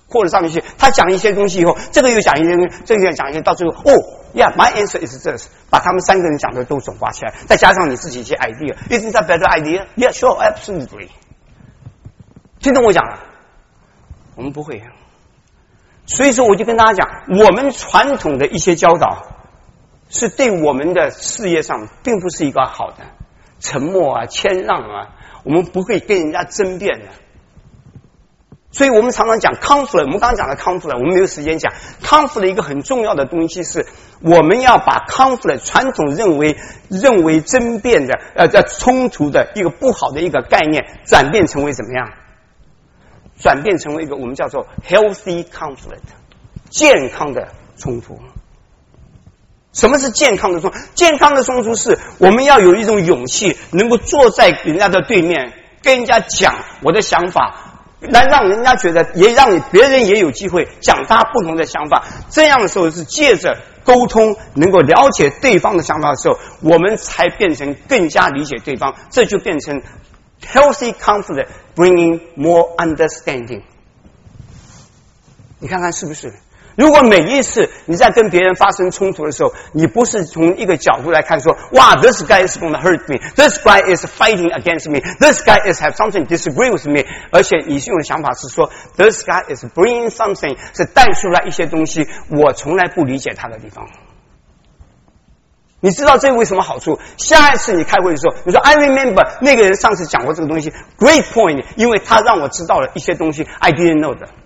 扩了上面去。他讲一些东西以后，这个又讲一些东西，这个又讲一些，到最后哦 ，Yeah, my answer is this， 把他们三个人讲的都总挂起来，再加上你自己一些 idea，Isn't that better idea? Yeah, sure, absolutely。听懂我讲了？我们不会。所以说，我就跟大家讲，我们传统的一些教导，是对我们的事业上并不是一个好的。沉默啊，谦让啊，我们不会跟人家争辩的。所以我们常常讲 conflict， 我们刚刚讲的 conflict， 我们没有时间讲 conflict 一个很重要的东西是，我们要把 conflict 传统认为认为争辩的呃在冲突的一个不好的一个概念，转变成为怎么样？转变成为一个我们叫做 healthy conflict， 健康的冲突。什么是健康的冲突？健康的冲突是我们要有一种勇气，能够坐在人家的对面，跟人家讲我的想法，来让人家觉得，也让你别人也有机会讲他不同的想法。这样的时候是借着沟通，能够了解对方的想法的时候，我们才变成更加理解对方，这就变成 healthy conflict bringing more understanding。你看看是不是？如果每一次你在跟别人发生冲突的时候，你不是从一个角度来看说，哇 ，this guy is going to hurt me, this guy is fighting against me, this guy is have something disagree with me， 而且你用的想法是说 ，this guy is bringing something， 是带出来一些东西，我从来不理解他的地方。你知道这为什么好处？下一次你开会的时候，你说 I remember 那个人上次讲过这个东西 ，great point， 因为他让我知道了一些东西 I didn't know 的。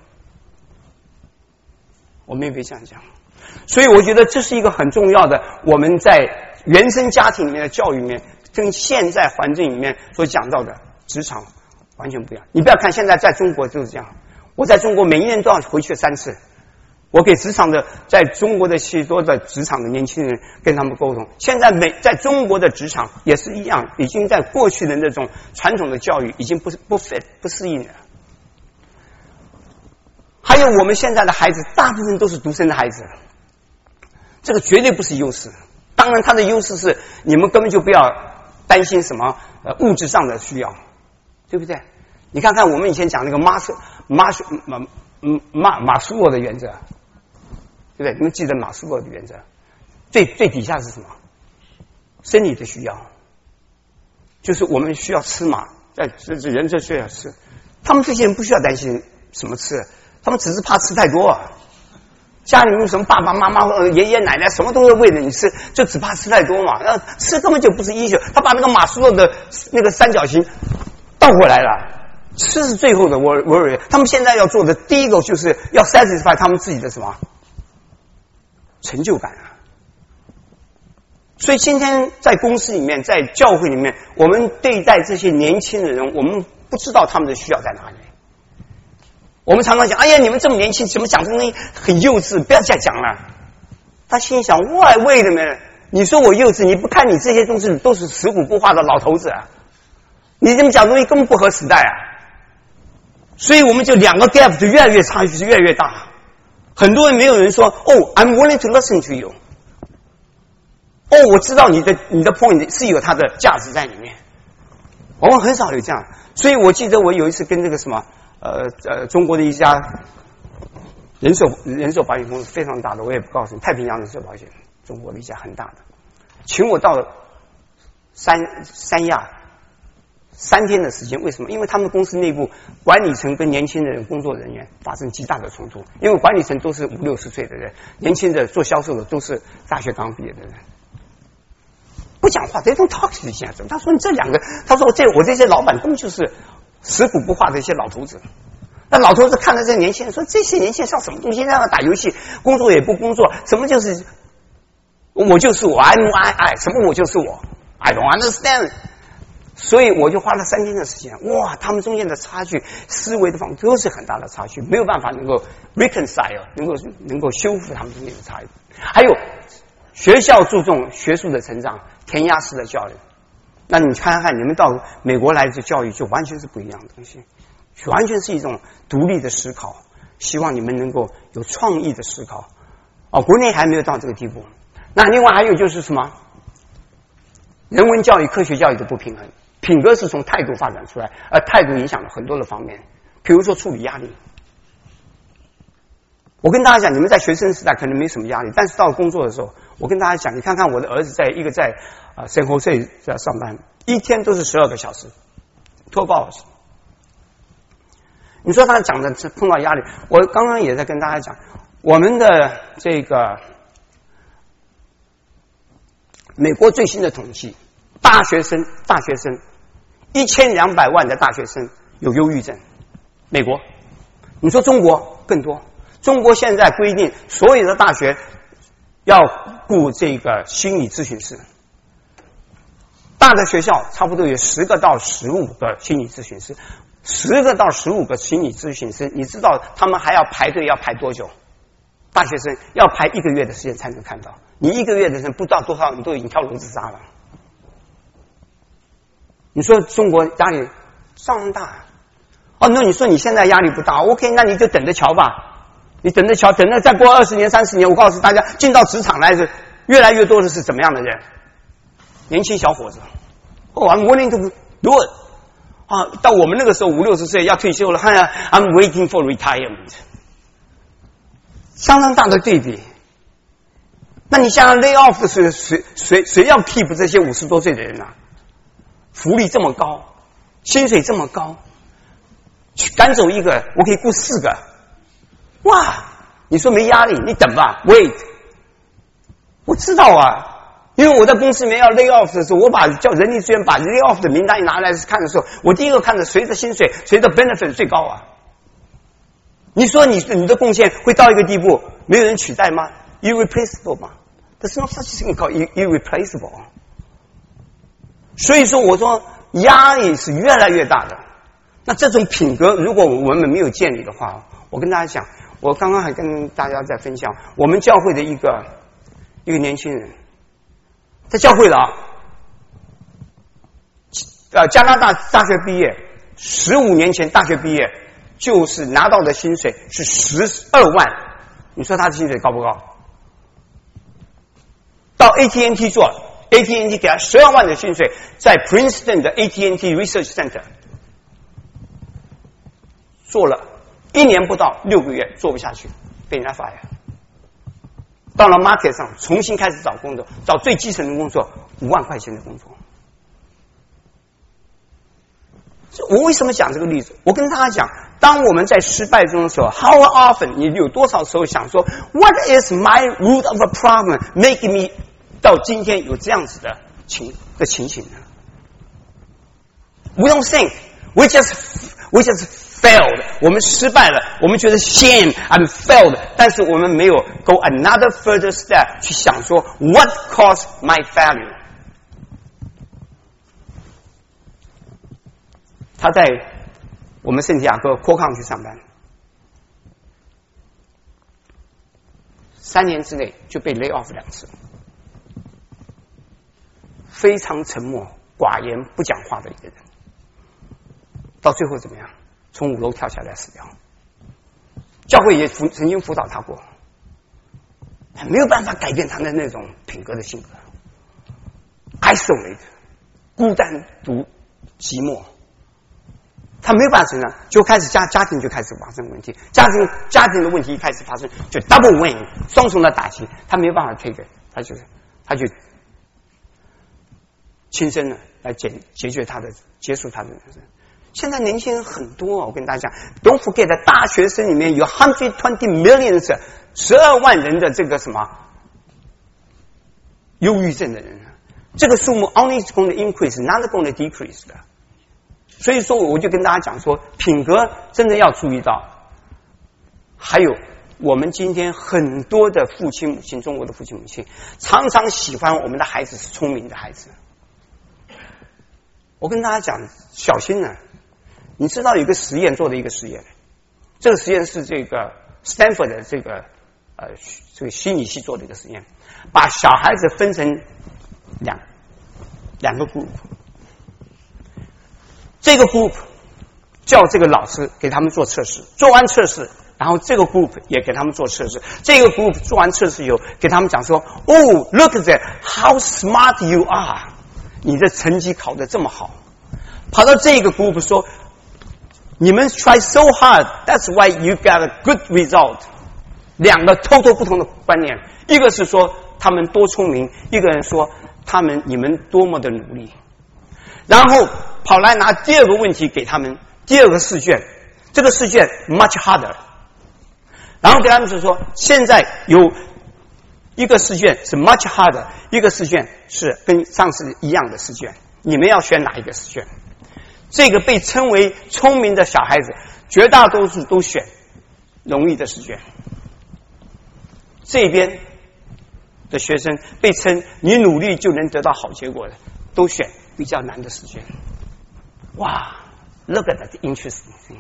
我们也可以这样讲，所以我觉得这是一个很重要的，我们在原生家庭里面的教育里面，跟现在环境里面所讲到的职场完全不一样。你不要看现在在中国就是这样，我在中国每一年都要回去三次，我给职场的在中国的许多的职场的年轻人跟他们沟通。现在每在中国的职场也是一样，已经在过去的那种传统的教育已经不不 fit 不适应了。还有我们现在的孩子，大部分都是独生的孩子，这个绝对不是优势。当然，他的优势是你们根本就不要担心什么呃物质上的需要，对不对？你看看我们以前讲那个马斯马斯马马马斯洛的原则，对不对？你们记得马斯洛的原则，最最底下是什么？生理的需要，就是我们需要吃嘛，在这这人这需要吃，他们这些人不需要担心什么吃。他们只是怕吃太多啊，家里面什么爸爸妈妈、爷爷奶奶什么都会喂着你吃，就只怕吃太多嘛。那吃根本就不是医学。他把那个马斯洛的那个三角形倒过来了，吃是最后的 worry。他们现在要做的第一个就是要 satisfy 他们自己的什么成就感啊。所以今天在公司里面，在教会里面，我们对待这些年轻的人，我们不知道他们的需要在哪里。我们常常讲，哎呀，你们这么年轻，怎么讲这东西很幼稚，不要再讲了。他心想，哇，为什么？你说我幼稚，你不看你这些东西都是食古不化的老头子啊，你这么讲东西根本不合时代啊。所以我们就两个 gap 就越来越差距是越来越大。很多人没有人说，哦 ，I'm willing to listen to you。哦，我知道你的你的 point 是有它的价值在里面。我们很少有这样，所以我记得我有一次跟这个什么。呃呃，中国的一家人寿人寿保险公司非常大的，我也不告诉你，太平洋人寿保险，中国的一家很大的，请我到三三亚三天的时间。为什么？因为他们公司内部管理层跟年轻的人工作人员发生极大的冲突，因为管理层都是五六十岁的人，年轻的做销售的都是大学刚毕业的人。不讲话，这种 talk 一下子。他说你这两个，他说我这我这些老板根本就是食古不化的一些老头子。那老头子看到这年轻人说，这些年轻人像什么东西，让他打游戏，工作也不工作，什么就是我就是我 ，I'm I I， 什么我就是我 ，I don't understand。所以我就花了三天的时间，哇，他们中间的差距，思维的方都是很大的差距，没有办法能够 reconcile， 能够能够修复他们中间的差异。还有学校注重学术的成长，填鸭式的教育。那你看看你们到美国来的教育就完全是不一样的东西，完全是一种独立的思考，希望你们能够有创意的思考。哦，国内还没有到这个地步。那另外还有就是什么？人文教育、科学教育的不平衡，品格是从态度发展出来，而态度影响了很多的方面，比如说处理压力。 我跟大家讲，你们在学生时代可能没什么压力，但是到了工作的时候，我跟大家讲，你看看我的儿子在一个在啊生活税在上班，一天都是十二个小时，twelve hours。你说他讲的碰到压力，我刚刚也在跟大家讲，我们的这个美国最新的统计，大学生大学生一千两百万的大学生有忧郁症，美国，你说中国更多。中国现在规定，所有的大学要雇这个心理咨询师。大的学校差不多有十个到十五个心理咨询师，十个到十五个心理咨询师，你知道他们还要排队要排多久？大学生要排一个月的时间才能看到。你一个月的人不知道多少人都已经跳楼自杀了。你说中国压力相当大。哦，那你说你现在压力不大 ，OK， 那你就等着瞧吧。你等着瞧，等着再过二十年、三十年，我告诉大家，进到职场来是越来越多的是怎么样的人？年轻小伙子。哦、oh, ，I'm willing to do it。啊，到我们那个时候五六十岁要退休了，看 I'm waiting for retirement。相当大的对比。那你想想 lay off 的是谁？谁谁要 keep 这些五十多岁的人啊？福利这么高，薪水这么高，赶走一个，我可以雇四个。哇，你说没压力？你等吧 ，wait。我知道啊，因为我在公司里面要 lay off 的时候，我把叫人力资源把 lay off 的名单一拿来看的时候，我第一个看的谁的薪水，谁的 benefit 最高啊？你说你你的贡献会到一个地步，没有人取代吗 ？irreplaceable 吗 ？There's no such thing called irreplaceable。所以说，我说压力是越来越大的。那这种品格，如果我们没有建立的话，我跟大家讲。我刚刚还跟大家在分享，我们教会的一个一个年轻人，在教会了啊，呃，加拿大大学毕业，十五年前大学毕业，就是拿到的薪水是十二万，你说他的薪水高不高？到 A T and T 做 ，A T and T 给他十二万的薪水，在 Princeton 的 A T and T Research Center 做了。一年不到六个月做不下去，被人家 fire。到了 market 上重新开始找工作，找最基层的工作，五万块钱的工作。我为什么讲这个例子？我跟大家讲，当我们在失败中的时候 ，how often 你有多少时候想说 ，What is my root of a problem making me 到今天有这样子的情的情形呢 ？We don't think, we just we just。failed， 我们失败了，我们觉得 shame and failed， 但是我们没有 go another further step 去想说 what caused my failure。他在我们圣地亚哥科康去上班，三年之内就被 lay off 两次，非常沉默、寡言、不讲话的一个人，到最后怎么样？从五楼跳下来死掉，教会也辅曾经辅导他过，没有办法改变他的那种品格的性格 ，isolated， 孤单独寂寞，他没有办法成长，就开始家家庭就开始发生问题，家庭家庭的问题一开始发生，就 double win 双重的打击，他没有办法 take， 他就他就亲身的来解解决他的结束他的人生。现在年轻人很多，我跟大家讲 ，Don't forget， 大学生里面有 hundred twenty millions， 十二万人的这个什么忧郁症的人，这个数目 only is going to increase， not going to decrease 的。所以说，我就跟大家讲说，品格真的要注意到。还有，我们今天很多的父亲母亲，中国的父亲母亲，常常喜欢我们的孩子是聪明的孩子。我跟大家讲，小心呢、啊。你知道有个实验做的一个实验，这个实验是这个 Stanford 的这个呃这个心理系做的一个实验，把小孩子分成两两个 group， 这个 group 叫这个老师给他们做测试，做完测试，然后这个 group 也给他们做测试，这个 group 做完测试以后，给他们讲说，哦 ，look at that, how smart you are， 你的成绩考得这么好，跑到这个 group 说。你们 try so hard, that's why you got a good result. 两个偷偷不同的观念，一个是说他们多聪明，一个人说他们你们多么的努力，然后跑来拿第二个问题给他们，第二个试卷，这个试卷 much harder， 然后给他们是说现在有一个试卷是 much harder， 一个试卷是跟上次一样的试卷，你们要选哪一个试卷？这个被称为聪明的小孩子，绝大多数都选容易的试卷。这边的学生被称你努力就能得到好结果的，都选比较难的试卷。哇 ，look at that interesting thing。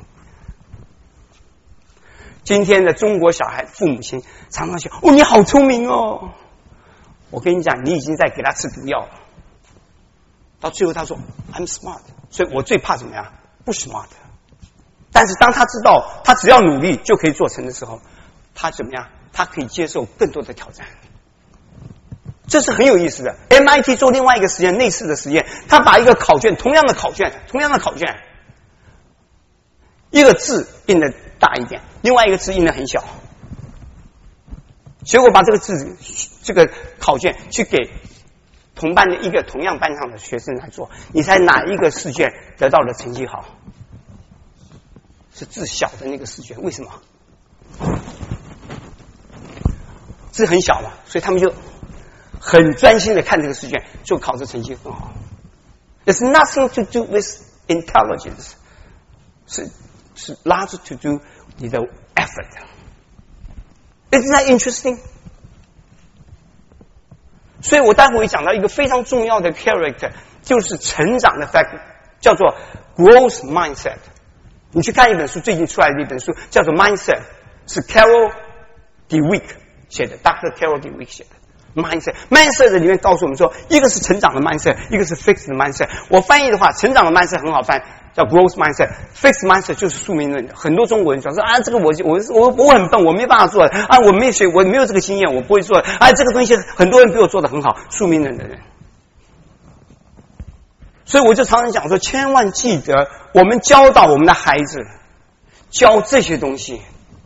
今天的中国小孩父母亲常常说：“哦，你好聪明哦！”我跟你讲，你已经在给他吃毒药了。到最后他说 ：“I'm smart。”所以我最怕怎么样？不 smart。但是当他知道他只要努力就可以做成的时候，他怎么样？他可以接受更多的挑战。这是很有意思的。M I T 做另外一个实验，类似的实验，他把一个考卷，同样的考卷，同样的考卷，一个字印的大一点，另外一个字印的很小，结果把这个字这个考卷去给同班的一个同样班上的学生来做，你猜哪一个试卷得到的成绩好？是字小的那个试卷，为什么？字很小嘛，所以他们就很专心的看这个试卷，就考试成绩很好。It's nothing to do with intelligence， 是是 large to do with the effort。Isn't that interesting？ 所以我待会会讲到一个非常重要的 character， 就是成长的 factor， 叫做 growth mindset。你去看一本书，最近出来的一本书叫做 Mindset， 是 Carol Dweck 写的 ，Doctor Carol Dweck 写的 Mindset。Mindset 的里面告诉我们说，一个是成长的 mindset， 一个是 fixed 的 mindset。我翻译的话，成长的 mindset 很好翻，叫 growth mindset。fixed mindset 就是宿命论的。很多中国人讲说啊，这个我我我我很笨，我没办法做啊，我没学，我没有这个经验，我不会做啊，这个东西很多人比我做得很好，宿命论的人。所以我就常常讲说，千万记得，我们教导我们的孩子，教这些东西，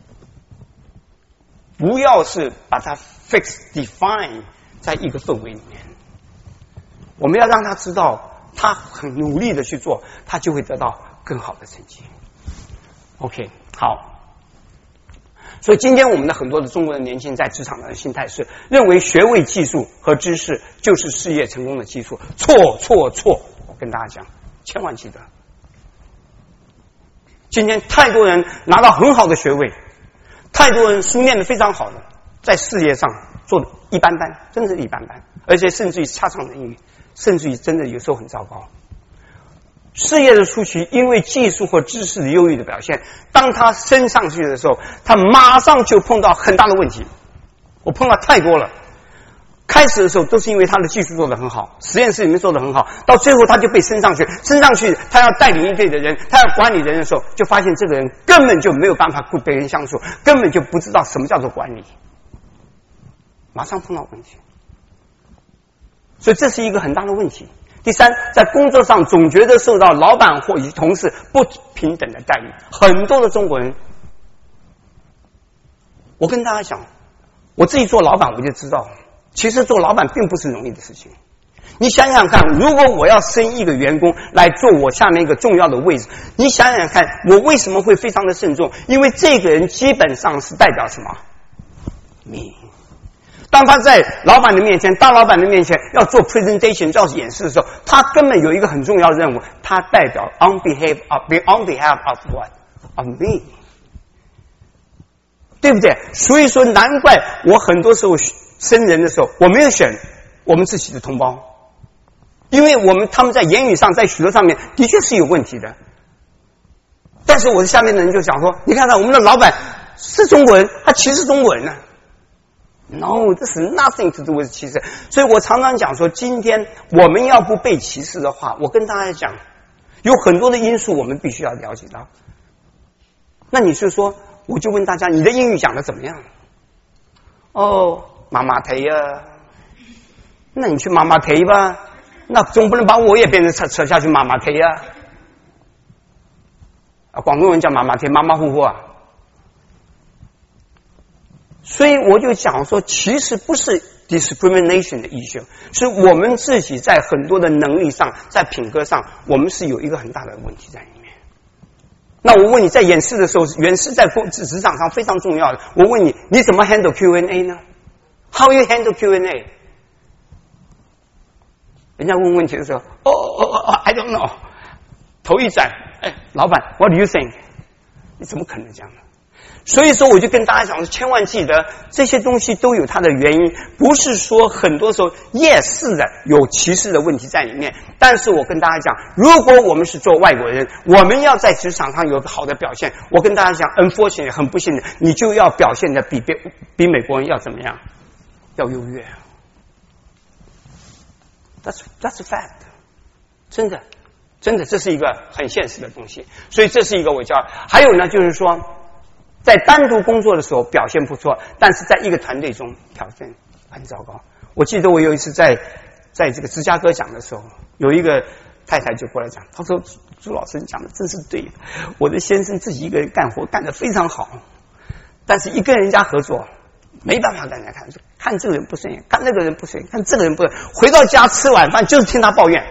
不要是把它 fix define 在一个氛围里面。我们要让他知道，他很努力的去做，他就会得到更好的成绩。OK， 好。所以今天我们的很多的中国的年轻人在职场上的心态是认为学位、技术和知识就是事业成功的基础，错错错！我跟大家讲，千万记得，今天太多人拿到很好的学位，太多人书念得非常好的，在事业上做的一般般，真的是一般般，而且甚至于差强人意，甚至于真的有时候很糟糕。事业的初期，因为技术或知识的优异的表现，当他升上去的时候，他马上就碰到很大的问题。我碰到太多了。开始的时候都是因为他的技术做得很好，实验室里面做得很好，到最后他就被升上去，升上去他要带领一队的人，他要管理人的时候，就发现这个人根本就没有办法跟别人相处，根本就不知道什么叫做管理，马上碰到问题。所以这是一个很大的问题。第三，在工作上总觉得受到老板或以及同事不平等的待遇，很多的中国人，我跟大家讲，我自己做老板我就知道，其实做老板并不是容易的事情。你想想看，如果我要升一个员工来做我下面一个重要的位置，你想想看，我为什么会非常的慎重？因为这个人基本上是代表什么？你。当他在老板的面前，大老板的面前要做 presentation 要演示的时候，他根本有一个很重要的任务，他代表 on behalf of on behalf of what of me， 对不对？所以说，难怪我很多时候升人的时候，我没有选我们自己的同胞，因为我们他们在言语上，在许多上面的确是有问题的。但是我的下面的人就讲说，你看看我们的老板是中国人，他歧视中国人呢、啊。No， 这是 nothing to do with 歧视。所以我常常讲说，今天我们要不被歧视的话，我跟大家讲，有很多的因素我们必须要了解到。那你是说，我就问大家，你的英语讲的怎么样？哦，麻麻腿呀。那你去麻麻腿吧，那总不能把我也变成扯扯下去麻麻腿呀。啊，广东人叫麻麻腿，马马虎虎啊。 所以我就讲说，其实不是 discrimination 的 issue， 是我们自己在很多的能力上，在品格上，我们是有一个很大的问题在里面。那我问你，在演示的时候，演示在职场上非常重要的。我问你，你怎么 handle Q and A 呢 ？How you handle Q and A？ 人家问问题的时候，哦哦哦 ，I don't know， 头一转，哎，老板 ，What do you think？ 你怎么可能这样呢？所以说，我就跟大家讲，千万记得这些东西都有它的原因，不是说很多时候 yes 的有歧视的问题在里面。但是我跟大家讲，如果我们是做外国人，我们要在职场上有好的表现，我跟大家讲 ，unfortunately 很不幸的，你就要表现的比比比美国人要怎么样，要优越。That's that's a fact， 真的，真的，这是一个很现实的东西。所以这是一个我教。还有呢，就是说。在单独工作的时候表现不错，但是在一个团队中表现很糟糕。我记得我有一次在在这个芝加哥讲的时候，有一个太太就过来讲，她说：“朱老师，你讲的真是对的。我的先生自己一个人干活干得非常好，但是一跟人家合作没办法跟人家看，看这个人不顺眼，看那个人不顺眼，看这个人不顺眼，回到家吃晚饭就是听他抱怨。”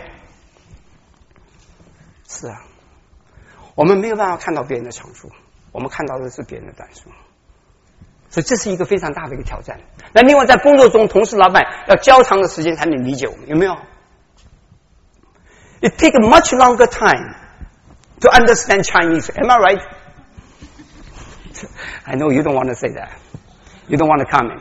是啊，我们没有办法看到别人的长处。我们看到的是别人的短处，所以这是一个非常大的一个挑战。那另外在工作中，同事、老板要较长的时间才能理解我们，有没有 ？It take a much longer time to understand Chinese. Am I right? I know you don't want to say that. You don't want to comment.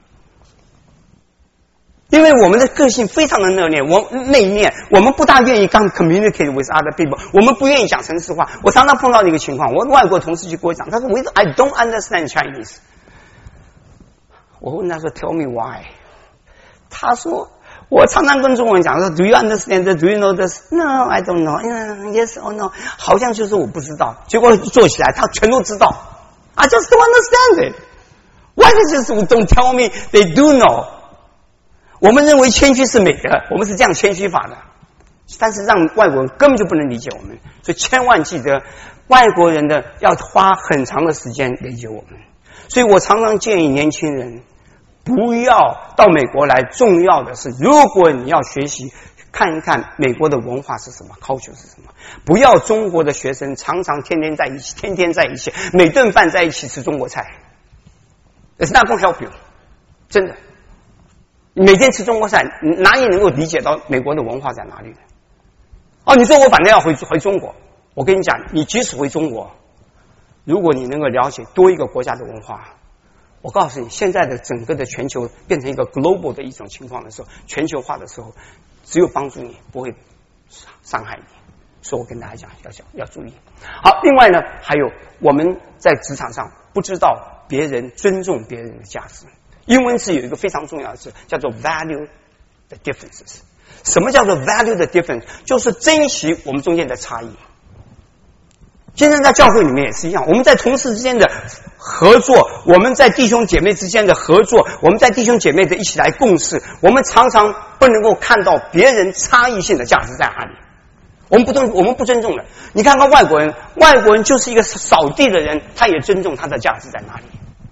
因为我们的个性非常的内敛，我内敛，我们不大愿意刚 communicate with other people， 我们不愿意讲程式话。我常常碰到一个情况，我外国同事就跟我讲，他说 I don't understand Chinese。我问他说 Tell me why。他说我常常跟中国人讲说 Do you understand this? Do you know this? No, I don't know. Yes or no？ 好像就是我不知道，结果做起来他全都知道。I just don't understand it. Why does you don't tell me they do know？我们认为谦虚是美德，我们是这样谦虚法的，但是让外国人根本就不能理解我们，所以千万记得，外国人的要花很长的时间理解我们。所以我常常建议年轻人不要到美国来，重要的是，如果你要学习，看一看美国的文化是什么 ，culture 是什么，不要中国的学生常常天天在一起，天天在一起，每顿饭在一起吃中国菜 ，It's not going to help you， 真的。每天吃中国菜，哪里能够理解到美国的文化在哪里呢？哦，你说我反正要回回中国，我跟你讲，你即使回中国，如果你能够了解多一个国家的文化，我告诉你，现在的整个的全球变成一个 global 的一种情况的时候，全球化的时候，只有帮助你，不会伤害你。所以我跟大家讲，要讲要注意。好，另外呢，还有我们在职场上不知道别人尊重别人的价值。英文字有一个非常重要的字，叫做 value the differences。什么叫做 value the difference？ 就是珍惜我们中间的差异。现在在教会里面也是一样，我们在同事之间的合作，我们在弟兄姐妹之间的合作，我们在弟兄姐妹的一起来共事，我们常常不能够看到别人差异性的价值在哪里。我们不尊，我们不尊重的。你看看外国人，外国人就是一个扫地的人，他也尊重他的价值在哪里。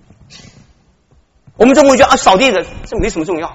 我们中国觉得啊，扫地的这没什么重要，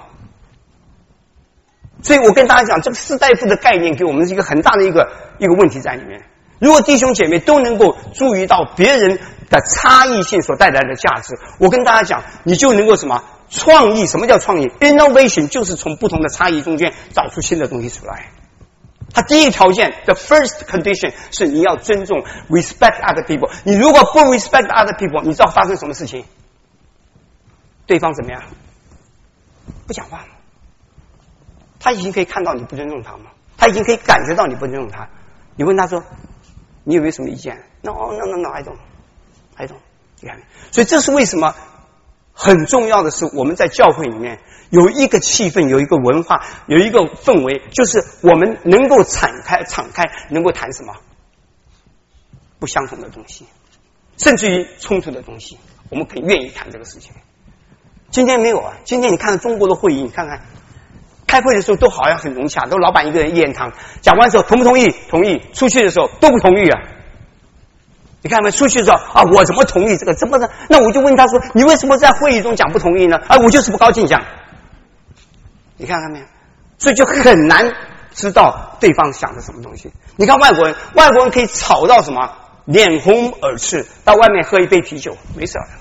所以我跟大家讲，这个士大夫的概念给我们是一个很大的一个一个问题在里面。如果弟兄姐妹都能够注意到别人的差异性所带来的价值，我跟大家讲，你就能够什么创意？什么叫创意 ？Innovation 就是从不同的差异中间找出新的东西出来。它第一个条件 ，the first condition 是你要尊重 respect other people。你如果不 respect other people， 你知道发生什么事情？对方怎么样？不讲话了。他已经可以看到你不尊重他吗？他已经可以感觉到你不尊重他。你问他说：“你有没有什么意见 ？”No, no, no, no, I don't, I don't. 你看，所以这是为什么很重要的是，我们在教会里面有一个气氛，有一个文化，有一个氛围，就是我们能够敞开、敞开，能够谈什么不相同的东西，甚至于冲突的东西，我们可以愿意谈这个事情。今天没有啊！今天你看到中国的会议，你看看，开会的时候都好像很融洽，都老板一个人一言堂，讲完之后同不同意？同意。出去的时候都不同意啊！ 你看没？出去之后啊，我怎么同意这个？怎么的？那我就问他说：“你为什么在会议中讲不同意呢？”啊，我就是不高兴讲。你看看没有？所以就很难知道对方想的什么东西。你看外国人，外国人可以吵到什么脸红耳赤，到外面喝一杯啤酒没事了。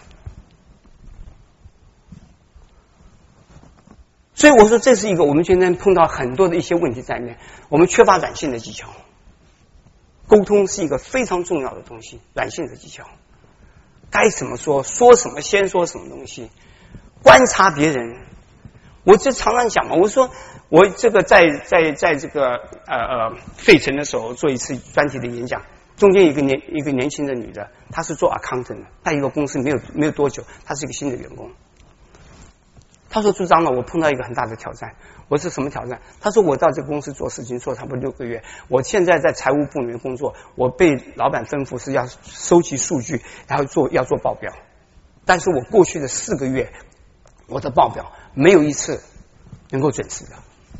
所以我说，这是一个我们今天碰到很多的一些问题在里面，我们缺乏软性的技巧。沟通是一个非常重要的东西，软性的技巧，该怎么说，说什么，先说什么东西，观察别人。我就常常讲嘛，我说我这个在在在这个呃呃费城的时候做一次专题的演讲，中间一个年一个年轻的女的，她是做 accountant 的，在一个公司没有没有多久，她是一个新的员工。她说：“朱长老，我碰到一个很大的挑战。”我说：“什么挑战？”她说：“我到这个公司做事情做差不多六个月，我现在在财务部里面工作，我被老板吩咐是要收集数据，然后做要做报表。但是我过去的四个月，我的报表没有一次能够准时的。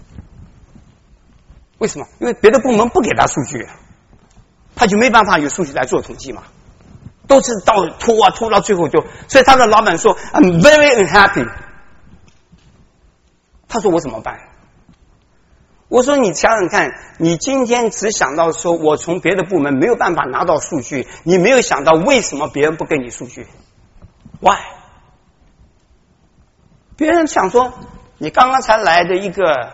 为什么？因为别的部门不给他数据，他就没办法有数据来做统计嘛，都是到拖啊拖到最后就，所以他的老板说 I'm very unhappy。”他说：“我怎么办？”我说：“你想想看，你今天只想到说我从别的部门没有办法拿到数据，你没有想到为什么别人不给你数据 ？Why？ 别人想说你刚刚才来的一个，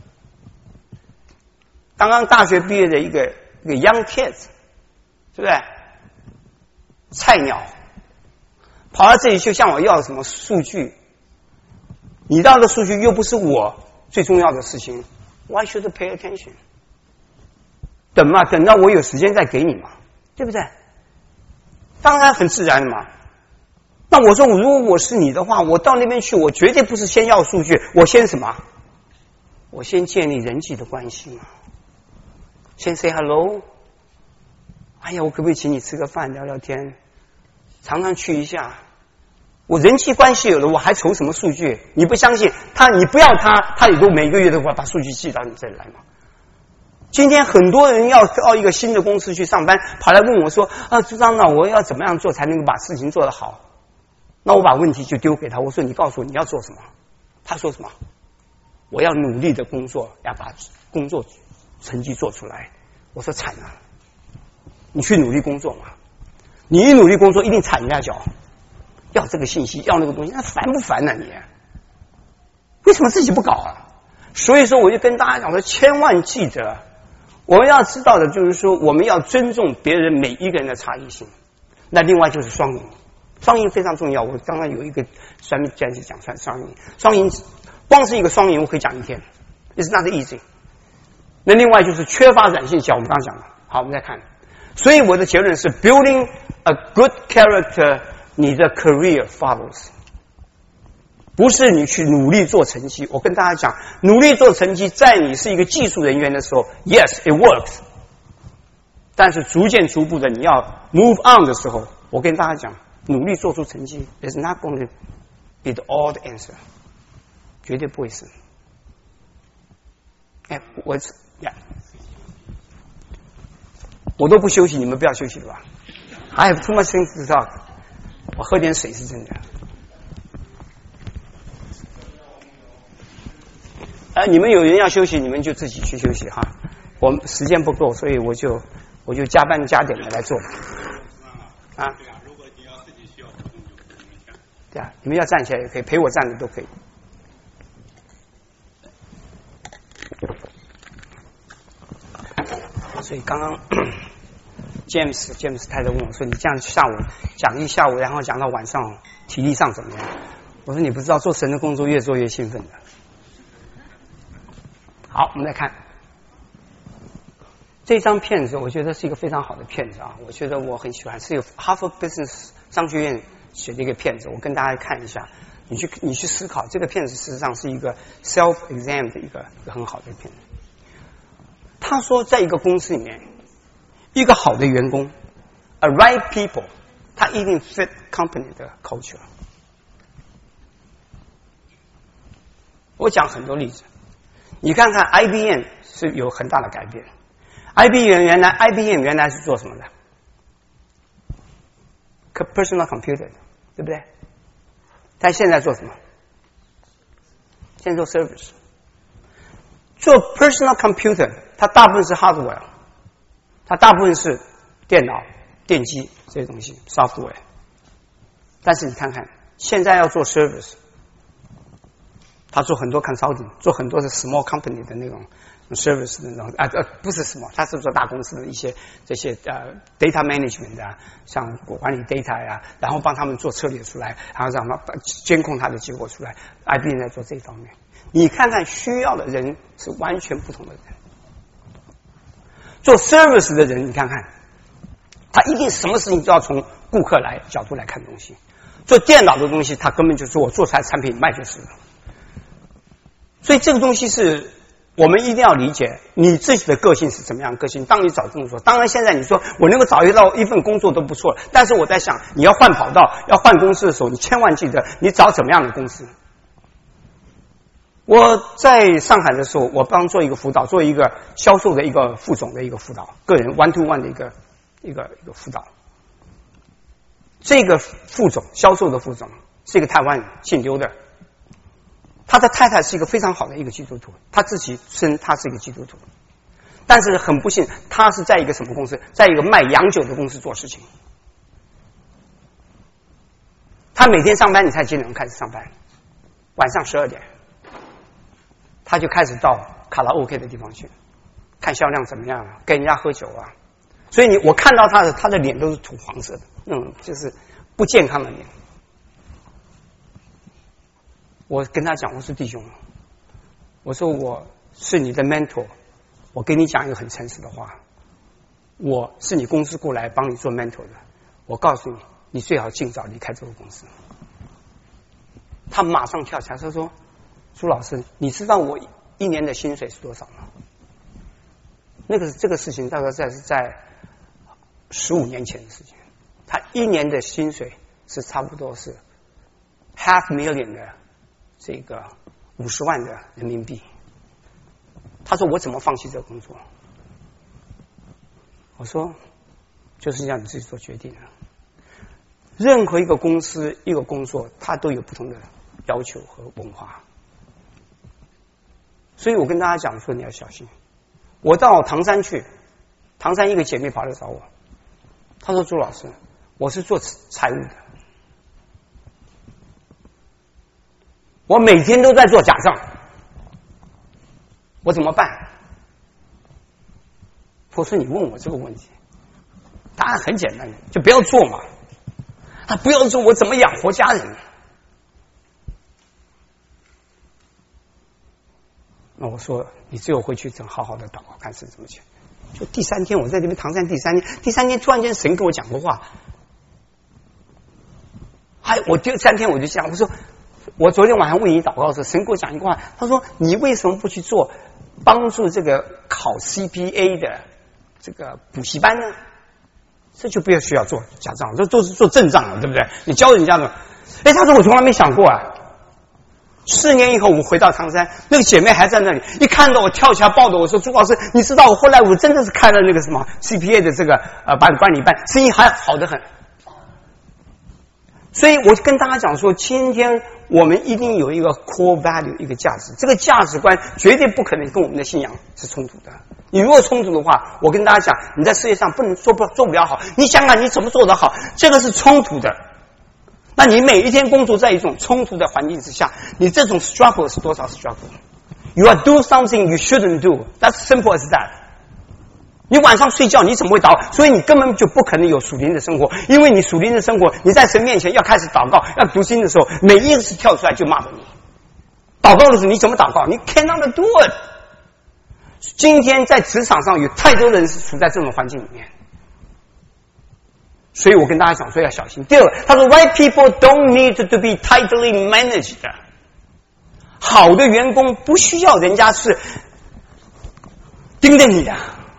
刚刚大学毕业的一个一个 young kids， 对不对？菜鸟，跑到这里就向我要什么数据？你要的数据又不是我最重要的事情 ，Why should I pay attention？ 等嘛，等到我有时间再给你嘛，对不对？当然很自然的嘛。那我说，如果我是你的话，我到那边去，我绝对不是先要数据，我先什么？我先建立人际的关系嘛，先 say hello。哎呀，我可不可以请你吃个饭聊聊天？常常去一下。我人际关系有了，我还愁什么数据？你不相信他，你不要他，他也都每个月都会把数据寄到你这里来嘛。今天很多人要到一个新的公司去上班，跑来问我说：“啊，朱长老，我要怎么样做才能够把事情做得好？”那我把问题就丢给他，我说：“你告诉我你要做什么？”他说什么？我要努力的工作，要把工作成绩做出来。我说：“惨了，你去努力工作嘛，你一努力工作一定踩人家脚。”要这个信息，要那个东西，那烦不烦呢、啊、你？为什么自己不搞啊？所以说，我就跟大家讲说，千万记得，我们要知道的就是说，我们要尊重别人每一个人的差异性。那另外就是双赢，双赢非常重要。我刚刚有一个专门讲讲双双赢，双赢光是一个双赢，我可以讲一天 ，It's not easy。那另外就是缺乏软性小，我们刚刚讲了。好，我们再看。所以我的结论是 ，building a good character。你的 career follows， 不是你去努力做成绩。我跟大家讲，努力做成绩，在你是一个技术人员的时候 ，yes it works。但是逐渐逐步的，你要 move on 的时候，我跟大家讲，努力做出成绩 is not going to be the all the answer， 绝对不会是。哎，我呀，我都不休息，你们不要休息了吧 ？I have too much things to talk。我喝点水是真的。呃，你们有人要休息，你们就自己去休息哈。我们时间不够，所以我就我就加班加点的来做。啊。对啊，如果你要自己需要活动，就你们讲。对啊，你们要站起来也可以，陪我站的都可以。所以刚刚。James James 太太问我说：“你这样下午讲一下午，然后讲到晚上，体力上怎么样？”我说：“你不知道，做神的工作越做越兴奋的。”好，我们来看这张片子，我觉得是一个非常好的片子啊！我觉得我很喜欢，是有哈佛 Business 商学院写的一个片子，我跟大家看一下。你去你去思考，这个片子事实上是一个 self exam 的一个一个很好的片子。他说，在一个公司里面。一个好的员工 ，a right people， 他一定 fit company 的 culture。我讲很多例子，你看看 I B M 是有很大的改变。I B M 原来 I B M 原来是做什么的？ personal computer， 对不对？但现在做什么？现在做 service。做 personal computer， 它大部分是 hardware， 它大部分是电脑、电机这些东西 software。但是你看看，现在要做 service， 他做很多 consulting， 做很多的 small company 的那种 service 的那种啊呃不是 small， 他是做大公司的一些这些呃 data management 啊，像管理 data 呀、啊，然后帮他们做策略出来，然后让他们监控他的结果出来。I B M 在做这方面，你看看需要的人是完全不同的人。做 service 的人，你看看，他一定什么事情都要从顾客来角度来看东西。做电脑的东西，他根本就是我做出来产品卖就是了。所以这个东西是我们一定要理解你自己的个性是怎么样的个性。当你找工作，当然现在你说我能够找到一份工作都不错了，但是我在想，你要换跑道、要换公司的时候，你千万记得你找怎么样的公司。我在上海的时候，我帮做一个辅导，做一个销售的一个副总的一个辅导，个人 one to one 的一个一个一个辅导。这个副总，销售的副总是一个台湾人，姓刘的。他的太太是一个非常好的一个基督徒，他自己称他是一个基督徒，但是很不幸，他是在一个什么公司，在一个卖洋酒的公司做事情。他每天上班，你猜几点钟开始上班？晚上十二点，他就开始到卡拉 OK 的地方去，看销量怎么样啊，跟人家喝酒啊。所以你我看到他的他的脸都是土黄色的，那种就是不健康的脸。我跟他讲，我说弟兄，我说我是你的 mentor， 我跟你讲一个很诚实的话，我是你公司过来帮你做 mentor 的，我告诉你，你最好尽早离开这个公司。他马上跳起来，他说：“朱老师，你知道我一年的薪水是多少吗？”那个这个事情大概在是在十五年前的事情，他一年的薪水是差不多是 half million 的。这个五十万的人民币，他说我怎么放弃这个工作？我说就是让你自己做决定了。任何一个公司一个工作，它都有不同的要求和文化，所以我跟大家讲说你要小心。我到唐山去，唐山一个姐妹跑来找我，她说朱老师，我是做财务的。我每天都在做假账，我怎么办？我说你问我这个问题，答案很简单，就不要做嘛。啊，不要做，我怎么养活家人？那我说你只有回去好好的祷告，看是怎么讲。就第三天，我在这边唐山第三天，第三天突然间神跟我讲过话，哎，我第三天我就讲，我说。我昨天晚上为你祷告的时候，神给我讲一句话，他说：“你为什么不去做帮助这个考 C P A 的这个补习班呢？这就不要需要做假账，这都是做正账了，对不对？你教人家的。”哎，他说我从来没想过啊。四年以后，我回到唐山，那个姐妹还在那里，一看到我跳起来抱着我说：“朱老师，你知道我后来我真的是开了那个什么 C P A 的这个呃班管理班，生意还好得很。”所以我跟大家讲说，今天我们一定有一个 core value， 一个价值，这个价值观绝对不可能跟我们的信仰是冲突的。你如果冲突的话，我跟大家讲，你在世界上不能做不做不了好。你想想你怎么做得好，这个是冲突的。那你每一天工作在一种冲突的环境之下，你这种 struggle 是多少 struggle？You are doing something you shouldn't do. That's simple as that. 你晚上睡觉你怎么会祷告？所以你根本就不可能有属灵的生活，因为你属灵的生活，你在神面前要开始祷告、要读经的时候，每一个字跳出来就骂着你。祷告的时候你怎么祷告？你 cannot do it。今天在职场上有太多人是处在这种环境里面，所以我跟大家讲说要小心。第二，他说 ：“Right people don't need to be tightly managed。”好的员工不需要人家是盯着你的。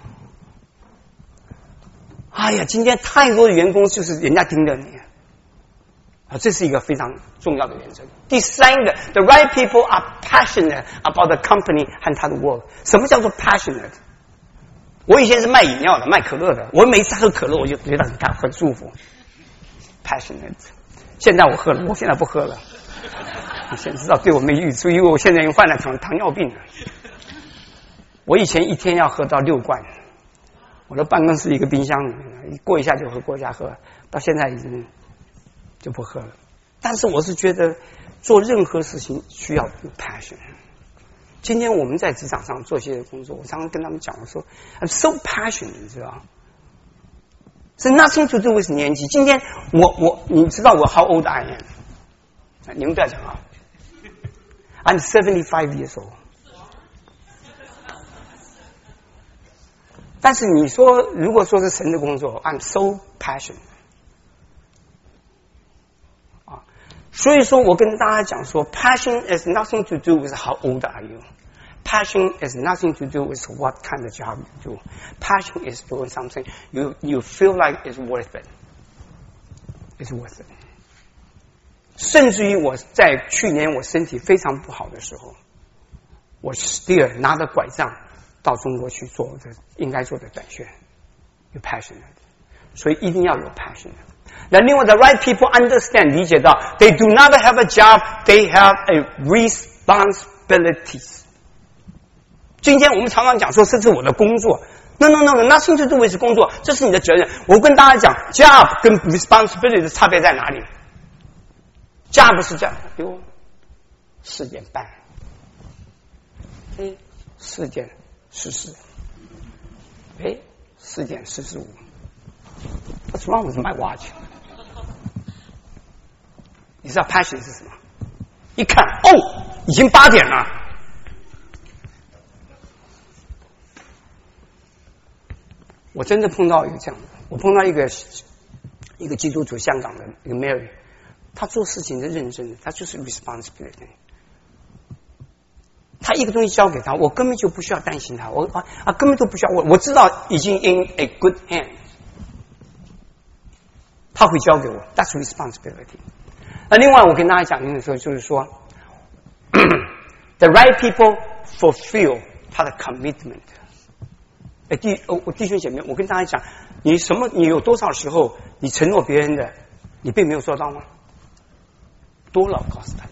哎呀，今天太多的员工就是人家盯着你啊，这是一个非常重要的原则。第三个 ，the right people are passionate about the company 和他的 work。什么叫做 passionate？ 我以前是卖饮料的，卖可乐的，我每次喝可乐我就觉得很很舒服。 passionate。现在我喝了，我现在不喝了。你先知道对我没益处，因为我现在已经患了糖糖尿病了。我以前一天要喝到六罐，我的办公室一个冰箱里面，一过一下就喝，过一下喝，到现在已经就不喝了。但是我是觉得做任何事情需要有 passion。今天我们在职场上做些工作，我常常跟他们讲，我说 I'm so passionate， 你知道，是 nothing to do with 年纪。今天我我你知道我 how old I am？ 你们不要讲啊 ，I'm seventy-five years old。但是你说，如果说是神的工作 ，I'm so passionate 啊，所以说我跟大家讲说 ，passion has nothing to do with how old are you。Passion has nothing to do with what kind of job you do. Passion is doing something you you feel like is worth it. It's worth it. 甚至于我在去年我身体非常不好的时候，我 still 拿着拐杖到中国去做我的应该做的短宣，有 passionate， 所以一定要有 passionate。那另外 the right people understand 理解到 they do not have a job, they have a responsibilities。今天我们常常讲说这是我的工作 ，no no no no nothing to do with 工作，这是你的责任。我跟大家讲 ，job 跟 responsibility 的差别在哪里 ？job 是这样，比如四点半，哎，四点四十，哎，四点四十五 ，What's wrong with my watch？ 你知道 passion 是什么？一看，哦，已经八点了。我真的碰到一个这样的，我碰到一个一个基督徒香港的一个 Mary， 他做事情是认真的，他就是 responsibility。他一个东西交给他，我根本就不需要担心他，我啊啊根本都不需要我，我知道已经 in a good hand， 他会交给我 ，that's responsibility。那另外我跟大家讲的时候就是说，the right people fulfill 他的 commitment。哎，弟，哦，我弟兄姐妹，我跟大家讲，你什么？你有多少时候你承诺别人的，你并没有做到吗？多了，我告诉大家。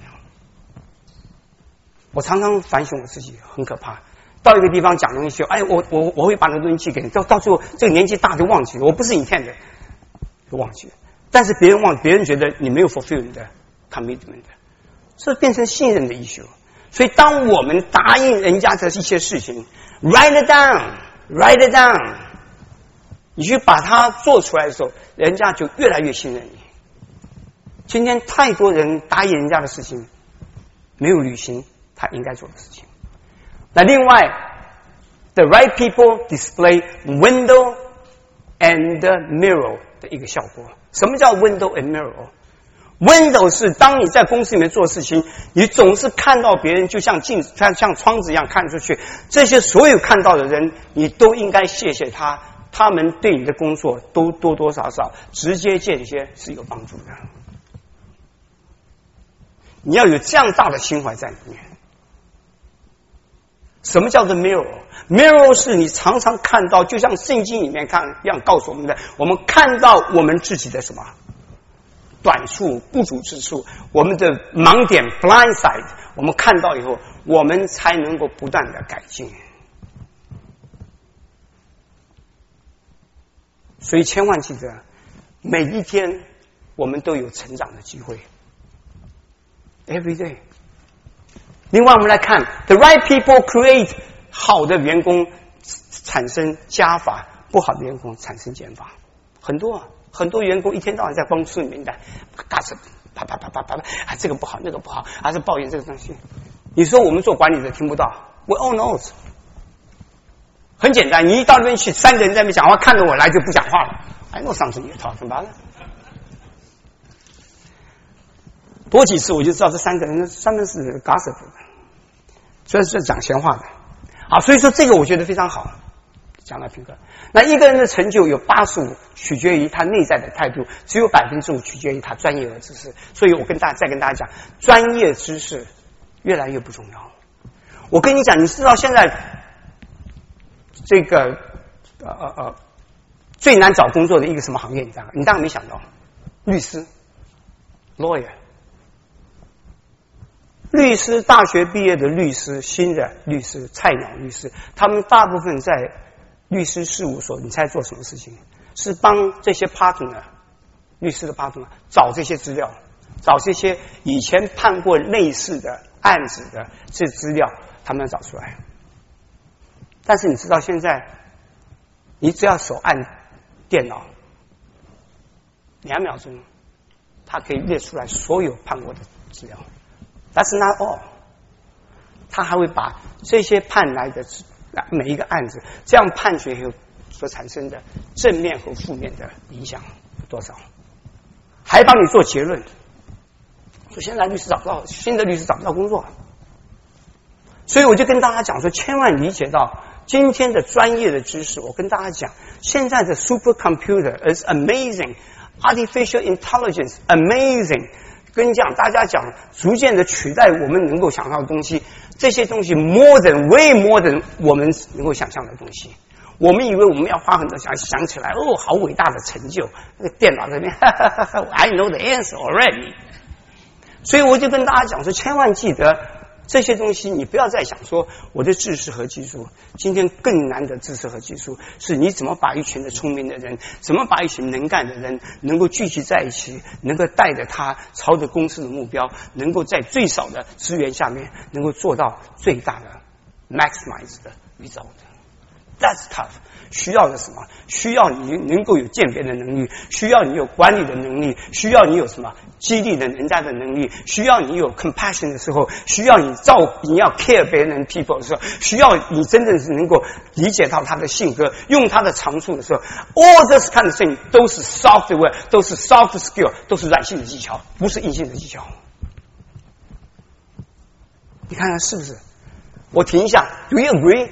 我常常反省我自己，很可怕。到一个地方讲东西，哎，我我我会把那个东西寄给你，到到最后这个年纪大就忘记了，我不是你骗的，就忘记了。但是别人忘，别人觉得你没有 fulfill 你的 commitment， 这变成信任的 issue。所以当我们答应人家的一些事情 ，write it down。Write it down， 你去把它做出来的时候，人家就越来越信任你。今天太多人答应人家的事情，没有履行他应该做的事情。那另外 ，the right people display window and mirror 的一个效果。什么叫 window and mirror？Window 是当你在公司里面做事情，你总是看到别人就像镜子、像像窗子一样看出去。这些所有看到的人，你都应该谢谢他，他们对你的工作都多多少少直接间接是有帮助的。你要有这样大的心怀在里面。什么叫做 mirror？Mirror 是你常常看到，就像圣经里面看一样，告诉我们的，我们看到我们自己的什么？短处、不足之处，我们的盲点 blind side， 我们看到以后，我们才能够不断的改进。所以千万记得，每一天我们都有成长的机会 ，every day。另外，我们来看 ，the right people create 好的员工产生加法，不好的员工产生减法，很多啊。很多员工一天到晚在公司里面的，嘎吱啪啪啪啪啪啪，啊这个不好那个不好，还是抱怨这个东西。你说我们做管理者听不到 ，we all know it。很简单，你一到那边去，三个人在那边讲话，看着我来就不讲话了。I know something you're talking about。多几次我就知道这三个人专门是 gossip 的，所以是讲闲话的。好，所以说这个我觉得非常好。讲到评价，那一个人的成就有八十五取决于他内在的态度，只有百分之五取决于他专业的知识。所以我跟大家再跟大家讲，专业知识越来越不重要。我跟你讲，你知道现在这个呃呃最难找工作的一个什么行业？你大概你当然没想到律师 lawyer， 律师大学毕业的律师，新的律师，菜鸟律师，他们大部分在律师事务所，你猜做什么事情？是帮这些 partner 律师的 partner 找这些资料，找这些以前判过类似的案子的这资料，他们要找出来。但是你知道现在，你只要手按电脑，两秒钟，它可以列出来所有判过的资料。That's not all， 他还会把这些判来的每一个案子，这样判决以后所产生的正面和负面的影响有多少，还帮你做结论。说现在律师找不到，新的律师找不到工作，所以我就跟大家讲说，千万理解到今天的专业的知识。我跟大家讲，现在的 supercomputer is amazing，artificial intelligence amazing。跟你讲，大家讲，逐渐的取代我们能够想象的东西，这些东西 more than way more than 我们能够想象的东西。我们以为我们要花很多想想起来，哦，好伟大的成就，那个电脑这边哈哈哈哈 ，I know the answer already。所以我就跟大家讲说，千万记得这些东西，你不要再想说我的知识和技术。今天更难的知识和技术，是你怎么把一群的聪明的人，怎么把一群能干的人能够聚集在一起，能够带着他朝着公司的目标，能够在最少的资源下面，能够做到最大的 maximize 的 result。That's tough。需要的什么？需要你能够有鉴别的能力，需要你有管理的能力，需要你有什么激励的人家的能力，需要你有 compassion 的时候，需要你照你要 care 别人 people 的时候，需要你真正是能够理解到他的性格，用他的长处的时候 ，all this kind of thing 都是 software， 都是 soft skill， 都是软性的技巧，不是硬性的技巧。你看看是不是？我停一下 ，Do you agree？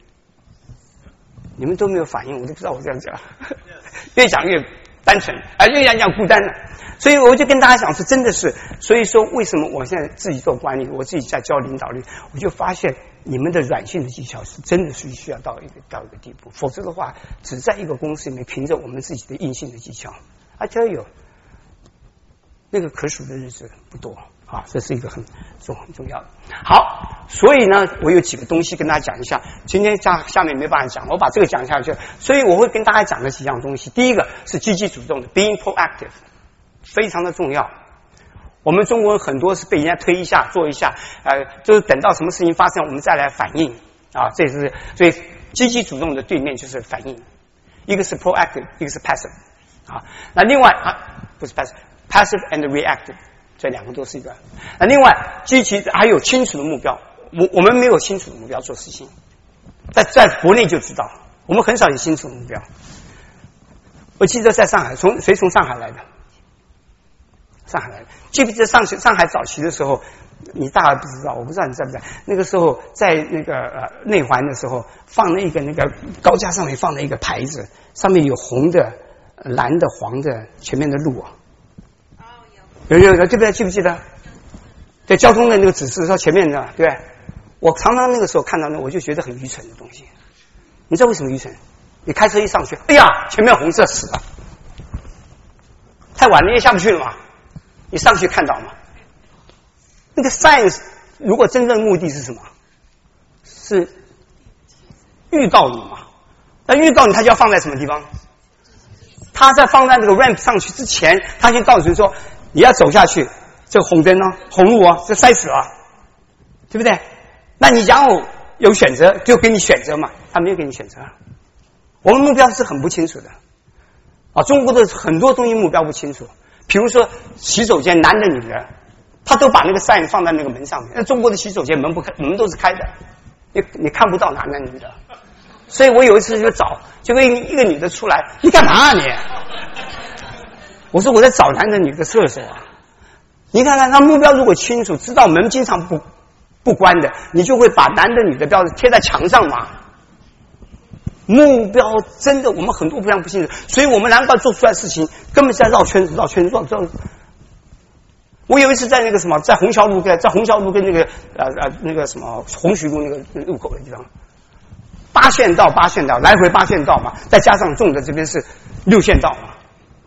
你们都没有反应，我都不知道我这样讲，越讲越单纯，啊，越讲讲孤单了。所以我就跟大家讲，是真的是，所以说为什么我现在自己做管理，我自己在教领导力，我就发现你们的软性的技巧是真的是需要到一个到一个地步，否则的话，只在一个公司里面凭着我们自己的硬性的技巧 ，I tell you， 那个可数的日子不多。啊，这是一个很重很重要的。好，所以呢，我有几个东西跟大家讲一下。今天下下面没办法讲，我把这个讲下去。所以我会跟大家讲的几样东西。第一个是积极主动的 ，being proactive， 非常的重要。我们中国人很多是被人家推一下做一下，呃，就是等到什么事情发生，我们再来反应啊。这是所以积极主动的对面就是反应，一个是 proactive， 一个是 passive 啊。那另外啊，不是 passive，passive and reactive。这两个都是一个。那另外，积极还有清楚的目标。我我们没有清楚的目标做事情，在在国内就知道，我们很少有清楚的目标。我记得在上海，从谁从上海来的？上海来的。记不记得上上海早期的时候，你大概不知道，我不知道你在不在。那个时候在那个呃内环的时候，放了一个那个高架上面放了一个牌子，上面有红的、蓝的、黄的，前面的路啊。有有有，对不对？记不记得？对，交通的那个指示说前面的，对不对？我常常那个时候看到那，我就觉得很愚蠢的东西。你知道为什么愚蠢？你开车一上去，哎呀，前面红色死了，太晚了也下不去了嘛。你上去看到吗？那个 science 如果真正目的是什么？是预告你嘛？那预告你，它就要放在什么地方？它在放在那个 ramp 上去之前，它先告诉你说。你要走下去，这个红灯哦，红路哦，这塞死了，对不对？那你然后有选择，就给你选择嘛，他没有给你选择。我们目标是很不清楚的啊，中国的很多东西目标不清楚，比如说洗手间男的女的，他都把那个 sign 放在那个门上面。那中国的洗手间门不开，门都是开的，你你看不到男的女的。所以我有一次就找，结果一个女的出来，你干嘛啊你？我说我在找男的女的厕所啊，你看看他目标如果清楚，知道门经常不不关的，你就会把男的女的标志贴在墙上嘛。目标真的我们很多不不清楚，所以我们难怪做出来的事情根本是在绕圈子绕圈子绕绕。我有一次在那个什么，在虹桥路跟在虹桥路跟那个呃呃那个什么红徐路那个路口的地方，八线道八线道来回八线道嘛，再加上重的这边是六线道嘛。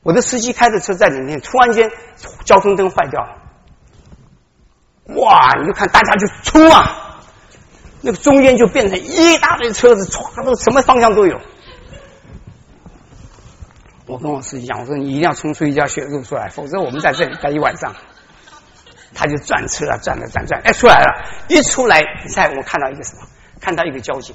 我的司机开着车在里面，突然间交通灯坏掉了，哇！你就看大家就冲啊，那个中间就变成一大堆车子，唰，都什么方向都有。我跟我司机讲，我说你一定要冲出一条血路出来，否则我们在这里待一晚上。他就转车啊，转了转转，哎，出来了！一出来，你猜我看到一个什么？看到一个交警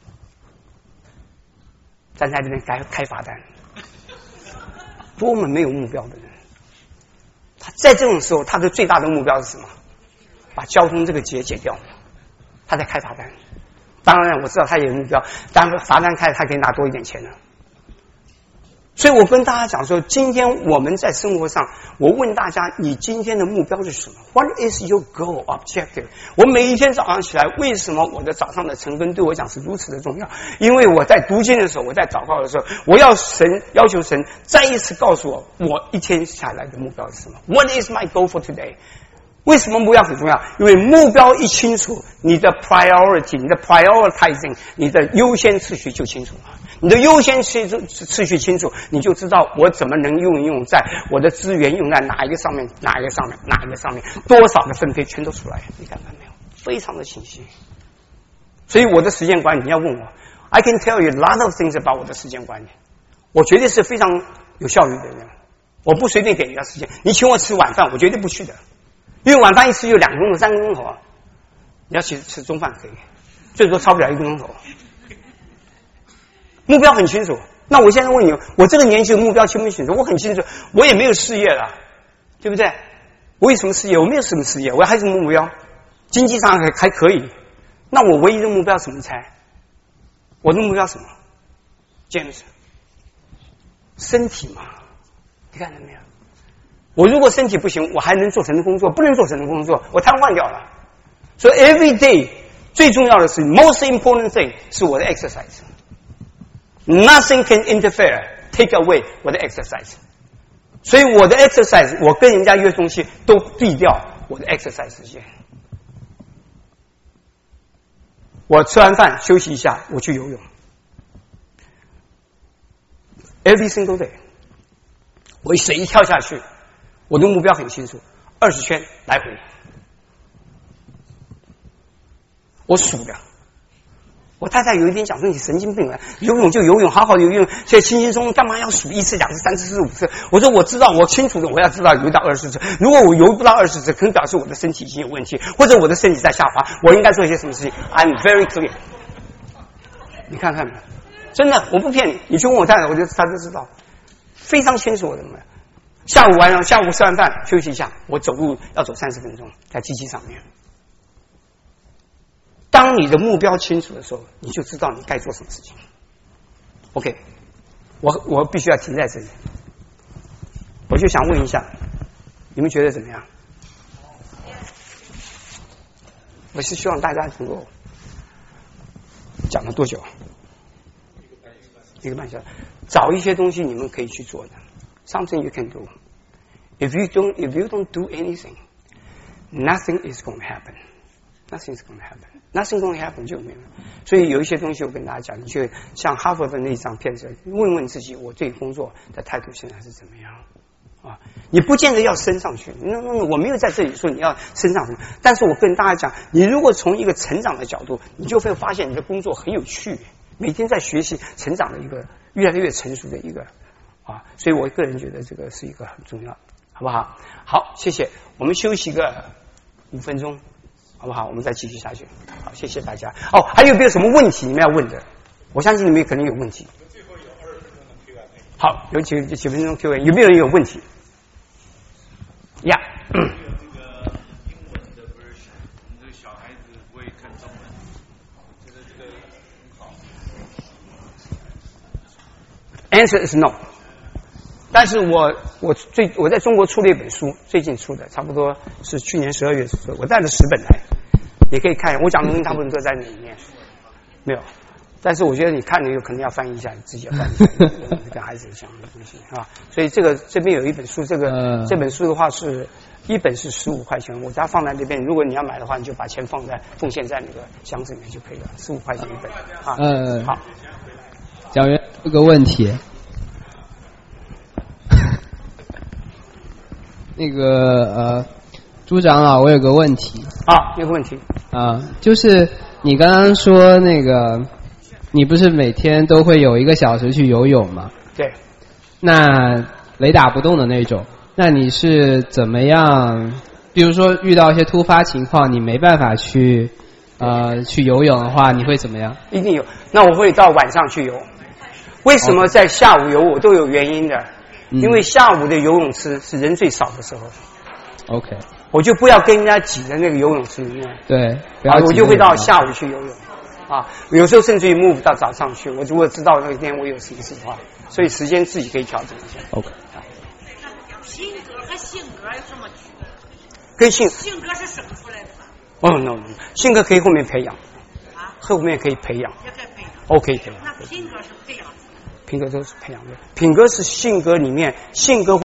站在这边开开罚单。多么没有目标的人！他在这种时候，他的最大的目标是什么？把交通这个结解掉。他在开罚单。当然，我知道他也有目标，当然罚单开，他可以拿多一点钱呢。所以我跟大家讲说，今天我们在生活上，我问大家，你今天的目标是什么 ？What is your goal objective？ 我每一天早上起来，为什么我的早上的晨更对我讲是如此的重要？因为我在读经的时候，我在祷告的时候，我要神要求神再一次告诉我，我一天下来的目标是什么 ？What is my goal for today？为什么目标很重要？因为目标一清楚，你的 priority， 你的 prioritizing， 你的优先次序就清楚了。你的优先次次序清楚，你就知道我怎么能用用在我的资源用在哪一个上面，哪一个上面，哪一个上面，多少的分配全都出来。你看到没有？非常的清晰。所以我的时间管理，你要问我 ，I can tell you a lot of things about 我的时间管理。我绝对是非常有效率的人，我不随便给人家时间。你请我吃晚饭，我绝对不去的。因为晚饭一吃就两个钟头、三个钟头啊！你要去吃中饭可以，最多超不了一个钟头。目标很清楚。那我现在问你，我这个年纪的目标清不清楚？我很清楚，我也没有事业了，对不对？我有什么事业？我没有什么事业，我还有什么目标？经济上还还可以。那我唯一的目标什么猜？我的目标什么 ？James， 身体嘛，你看到没有？我如果身体不行，我还能做神的工作，不能做神的工作，我瘫痪掉了。所以 every day 最重要的是 most important thing 是我的 exercise。Nothing can interfere, take away 我的 exercise。所以我的 exercise， 我跟人家约东西都避掉我的 exercise 时间。我吃完饭休息一下，我去游泳。Every single day， 我一水一跳下去。我的目标很清楚，二十圈来回。我数的。我太太有一天讲说：“你神经病了，游泳就游泳，好好游泳，现在轻轻松松，干嘛要数一次、两次、三次、四次、五次？”我说：“我知道，我清楚的，我要知道游到二十次。如果我游不到二十次，可能表示我的身体已经有问题，或者我的身体在下滑。我应该做一些什么事情 ？I'm very clear。你看看，真的，我不骗你，你去问我太太，我就她就知道，非常清楚我的么。下午完了，下午吃完饭休息一下，我走路要走三十分钟，在机器上面。当你的目标清楚的时候，你就知道你该做什么事情。OK， 我我必须要停在这里。我就想问一下，你们觉得怎么样？我是希望大家能够讲了多久？一个半小时。找一些东西你们可以去做的。Something you can do. If you don't, if you don't do anything, nothing is going to happen. Nothing is going to happen. Nothing going to happen 就没有。所以有一些东西我跟大家讲，你就像哈佛的那张片子，问问自己，我对工作的态度现在是怎么样啊？你不见得要升上去，那那我没有在这里说你要升上去，但是我跟大家讲，你如果从一个成长的角度，你就会发现你的工作很有趣，每天在学习成长的一个越来越成熟的一个。啊，所以我个人觉得这个是一个很重要，好不好？好，谢谢。我们休息个五分钟，好不好？我们再继续下去。好，谢谢大家。哦，还有没有什么问题你们要问的？我相信你们可能有问题。最后有二十分钟的 Q and A。好，有几几分钟 Q and A， 有没有人有问题？呀、yeah, 嗯。这个英文的 version， 我们这个小孩子不会看中文，我觉得这个很好。Answer is no。但是我我最我在中国出了一本书，最近出的，差不多是去年十二月出的，我带了十本来，也可以看。我讲的东西大部分都在里面，没有。但是我觉得你看了有可能要翻译一下，你自己要翻译一下跟孩子讲的东西啊。所以这个这边有一本书，这个、呃、这本书的话是一本是十五块钱，我家放在那边。如果你要买的话，你就把钱放在奉献在那个箱子里面就可以了，十五块钱一本啊。 呃， 好， 讲员这个问题。 那个呃，朱长老，我有个问题啊，有个问题啊，就是你刚刚说那个，你不是每天都会有一个小时去游泳吗？ 对。 那雷打不动的那种，那你是怎么样？比如说遇到一些突发情况，你没办法去呃去游泳的话，你会怎么样？ 一定有。那我会到晚上去游。为什么在下午游？我都有原因的。 嗯、 因为下午的游泳池是人最少的时候。 OK。 我就不要跟人家挤在那个游泳池里面。 对。 不要挤。我就会到下午去游泳。啊，有时候甚至于 move 到早上去。我如果知道那天我有什么事的话，所以时间自己可以调整一下。 OK。 性格和性格有什么区别？ 跟性性格是生出来的吧？ 哦、oh, no， 性格可以后面培养。 啊？ 后面可以培养。 也可以培养。 OK 培养。 那品格是培养。 品格都是培养的，品格是性格里面性格。